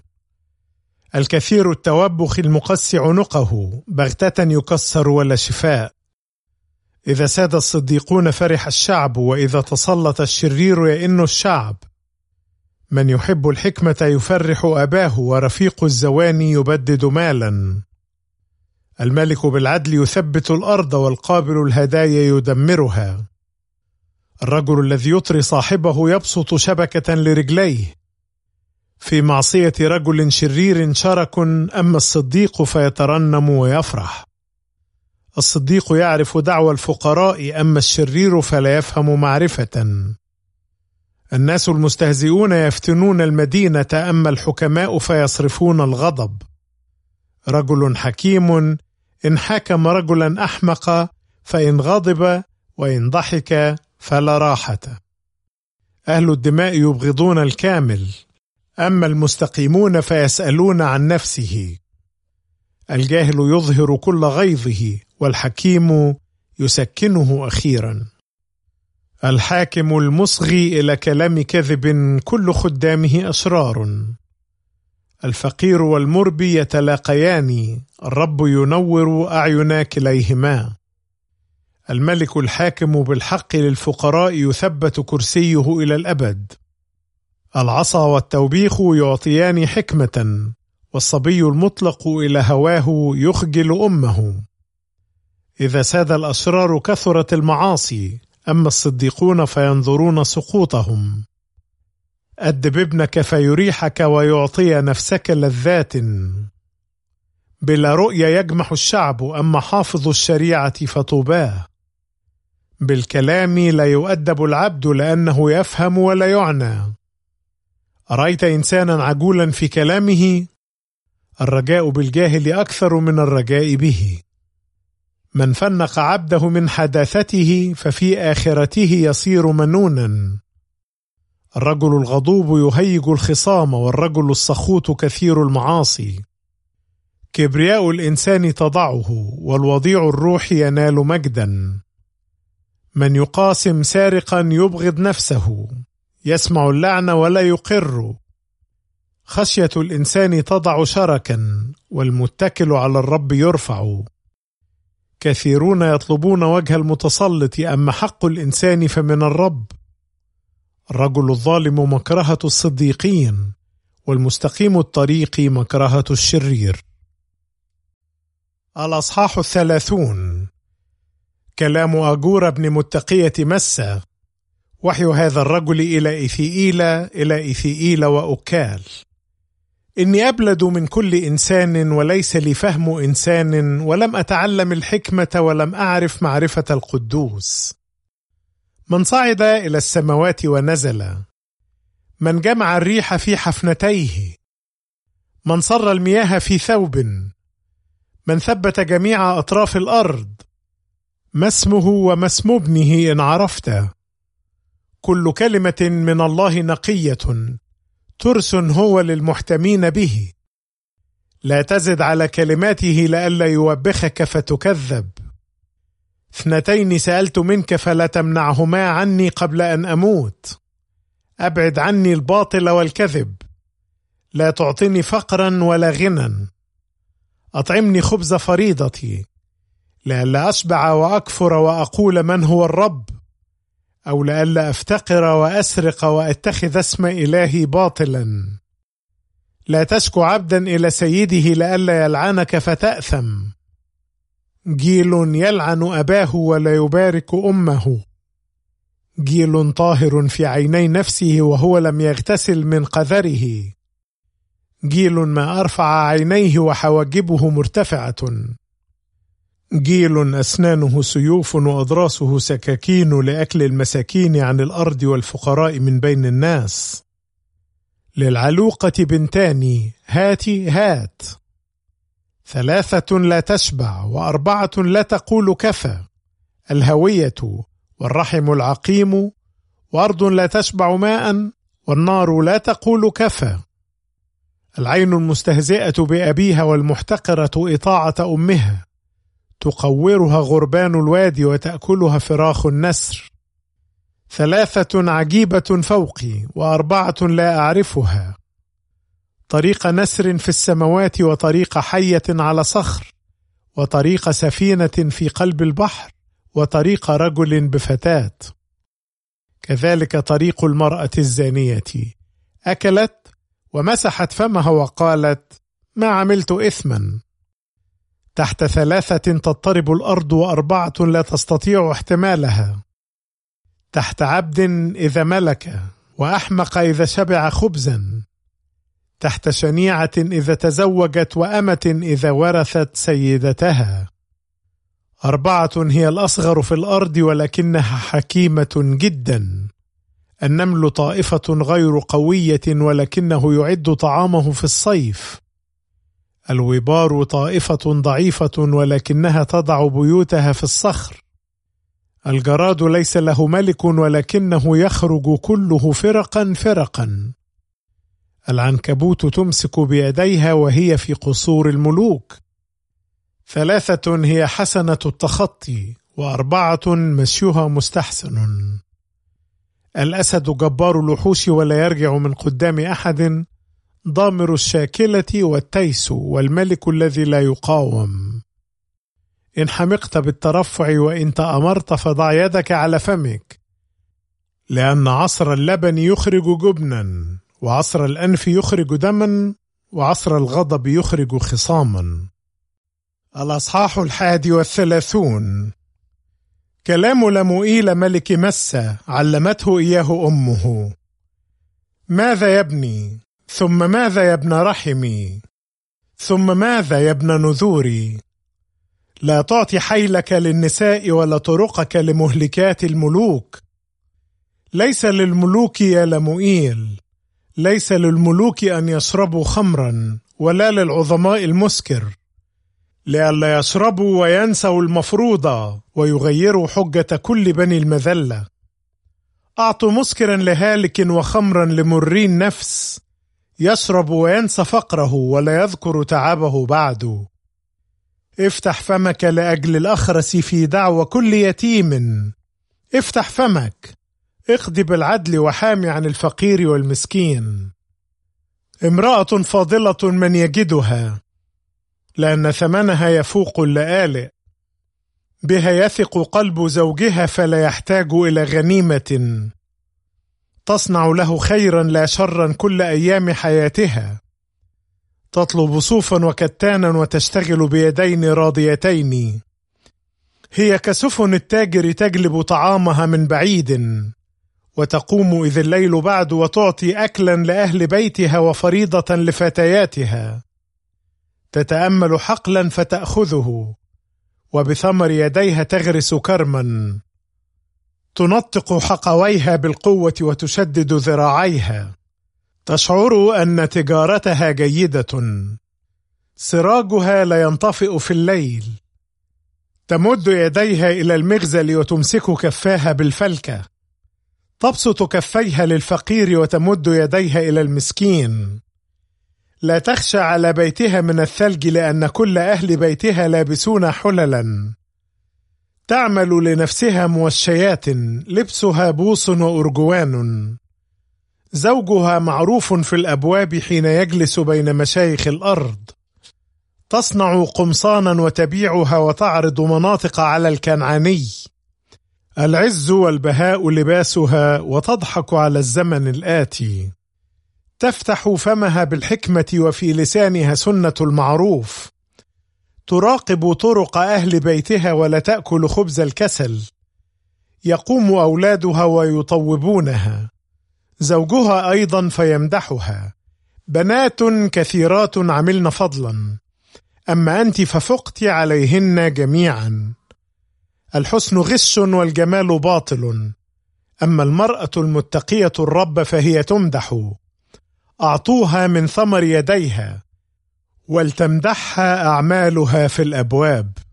الكثير التوبخ المقسي عنقه، بغتة يكسر ولا شفاء. إذا ساد الصديقون فرح الشعب، وإذا تسلط الشرير يئن الشعب. من يحب الحكمة يفرح أباه، ورفيق الزواني يبدد مالا. الملك بالعدل يثبت الأرض، والقابل الهدايا يدمرها. الرجل الذي يطري صاحبه يبسط شبكة لرجليه. في معصية رجل شرير شرك، أما الصديق فيترنم ويفرح. الصديق يعرف دعوى الفقراء، أما الشرير فلا يفهم معرفة. الناس المستهزئون يفتنون المدينة، أما الحكماء فيصرفون الغضب. رجل حكيم إن حكم رجلا أحمق، فإن غضب وإن ضحك فلا راحة. أهل الدماء يبغضون الكامل، أما المستقيمون فيسألون عن نفسه. الجاهل يظهر كل غيظه، والحكيم يسكنه أخيرا. الحاكم المصغي إلى كلام كذب، كل خدامه أشرار. الفقير والمربي يتلاقيان، الرب ينور أعين كليهما. الملك الحاكم بالحق للفقراء يثبت كرسيه إلى الأبد. العصا والتوبيخ يعطيان حكمة، والصبي المطلق إلى هواه يخجل أمه. إذا ساد الأشرار كثرت المعاصي، أما الصديقون فينظرون سقوطهم. أدب ابنك فيريحك، ويعطي نفسك لذات. بلا رؤيا يجمح الشعب، أما حافظ الشريعة فطوباه. بالكلام لا يؤدب العبد، لأنه يفهم ولا يعنى. أرأيت إنسانا عجولا في كلامه؟ الرجاء بالجاهل أكثر من الرجاء به. من فنق عبده من حداثته، ففي آخرته يصير منونا. الرجل الغضوب يهيج الخصام، والرجل السخوط كثير المعاصي. كبرياء الإنسان تضعه، والوضيع الروح ينال مجدا. من يقاسم سارقا يبغض نفسه، يسمع اللعنة ولا يقر. خشية الإنسان تضع شركا، والمتكل على الرب يرفع. كثيرون يطلبون وجه المتسلط، أما حق الإنسان فمن الرب. الرجل الظالم مكرهة الصديقين، والمستقيم الطريق مكرهة الشرير. الأصحاح الثلاثون. كلام أجور بن متقية مسة. وحي هذا الرجل إلى إيثيئيل إلى إيثيئيل وأكال. إني أبلد من كل إنسان، وليس لي فهم إنسان، ولم أتعلم الحكمة، ولم أعرف معرفة القدوس. من صعد إلى السماوات ونزل، من جمع الريح في حفنتيه، من صر المياه في ثوب، من ثبت جميع أطراف الأرض. ما اسمه وما اسم ابنه إن عرفت. كل كلمة من الله نقية، ترس هو للمحتمين به. لا تزد على كلماته لئلا يوبخك فتكذب. اثنتين سألت منك فلا تمنعهما عني قبل أن أموت. أبعد عني الباطل والكذب. لا تعطني فقرا ولا غنى. أطعمني خبز فريضتي، لئلا أشبع وأكفر وأقول من هو الرب، أو لئلا أفتقر وأسرق وأتخذ اسم إلهي باطلا. لا تشكو عبدا إلى سيده لئلا يلعنك فتأثم. جيل يلعن أباه ولا يبارك أمه، جيل طاهر في عيني نفسه وهو لم يغتسل من قذره، جيل ما أرفع عينيه وحواجبه مرتفعة، جيل أسنانه سيوف وأضراسه سكاكين لأكل المساكين عن الأرض والفقراء من بين الناس. للعلوقة بنتان هاتي هات، ثلاثة لا تشبع وأربعة لا تقول كفى، الهوية والرحم العقيم، وأرض لا تشبع ماء، والنار لا تقول كفى. العين المستهزئة بأبيها والمحتقرة إطاعة أمها، تقورها غربان الوادي وتأكلها فراخ النسر. ثلاثة عجيبة فوقي وأربعة لا أعرفها، طريق نسر في السماوات، وطريق حية على صخر، وطريق سفينة في قلب البحر، وطريق رجل بفتاة. كذلك طريق المرأة الزانية، أكلت ومسحت فمها وقالت ما عملت إثما. تحت ثلاثة تضطرب الأرض وأربعة لا تستطيع احتمالها، تحت عبد إذا ملك، وأحمق إذا شبع خبزا، تحت شنيعة إذا تزوجت، وأمة إذا ورثت سيدتها. أربعة هي الأصغر في الأرض ولكنها حكيمة جدا. النمل طائفة غير قوية ولكنه يعد طعامه في الصيف. الوبار طائفة ضعيفة ولكنها تضع بيوتها في الصخر. الجراد ليس له ملك ولكنه يخرج كله فرقا فرقا. العنكبوت تمسك بيديها وهي في قصور الملوك. ثلاثة هي حسنة التخطي وأربعة مشيها مستحسن. الأسد جبار الوحوش ولا يرجع من قدام أحد، ضامر الشاكلة والتيس والملك الذي لا يقاوم. إن حمقت بالترفع وإن تأمرت فضع يدك على فمك، لأن عصر اللبن يخرج جبنا، وعصر الأنف يخرج دما، وعصر الغضب يخرج خصاما. الأصحاح الحادي والثلاثون. كلام لموئيل ملك مسة علمته إياه أمه. ماذا يا ابني؟ ثم ماذا يا ابن رحمي؟ ثم ماذا يا ابن نذوري؟ لا تعطي حيلك للنساء ولا طرقك لمهلكات الملوك. ليس للملوك يا لموئيل، ليس للملوك أن يشربوا خمرا، ولا للعظماء المسكر، لئلا يشربوا وينسوا المفروضة ويغيروا حجة كل بني المذلة. أعطوا مسكرا لهالك وخمرا لمرين نفس، يشرب وينسى فقره ولا يذكر تعبه بعد. افتح فمك لأجل الأخرس في دعوى كل يتيم. افتح فمك، اقضي بالعدل وحامي عن الفقير والمسكين. امرأة فاضلة من يجدها، لأن ثمنها يفوق اللآلئ. بها يثق قلب زوجها فلا يحتاج إلى غنيمة. تصنع له خيرا لا شرا كل أيام حياتها. تطلب صوفا وكتانا وتشتغل بيدين راضيتين. هي كسفن التاجر تجلب طعامها من بعيد، وتقوم إذ الليل بعد وتعطي أكلا لأهل بيتها وفريضة لفتياتها. تتأمل حقلا فتأخذه، وبثمر يديها تغرس كرما. تنطق حقويها بالقوة وتشدد ذراعيها. تشعر أن تجارتها جيدة. سراجها لا ينطفئ في الليل. تمد يديها إلى المغزل وتمسك كفاها بالفلكة. تبسط كفيها للفقير وتمد يديها إلى المسكين. لا تخشى على بيتها من الثلج لأن كل أهل بيتها لابسون حللا. تعمل لنفسها موشيات، لبسها بوص وأرجوان. زوجها معروف في الأبواب حين يجلس بين مشايخ الأرض. تصنع قمصانا وتبيعها وتعرض مناطق على الكنعاني. العز والبهاء لباسها وتضحك على الزمن الآتي. تفتح فمها بالحكمة وفي لسانها سنة المعروف. تراقب طرق أهل بيتها ولا تأكل خبز الكسل. يقوم أولادها ويطوبونها، زوجها أيضا فيمدحها. بنات كثيرات عملن فضلا، أما أنت ففقت عليهن جميعا. الحسن غش والجمال باطل، أما المرأة المتقية الرب فهي تمدح. أعطوها من ثمر يديها، ولتمدحها أعمالها في الأبواب.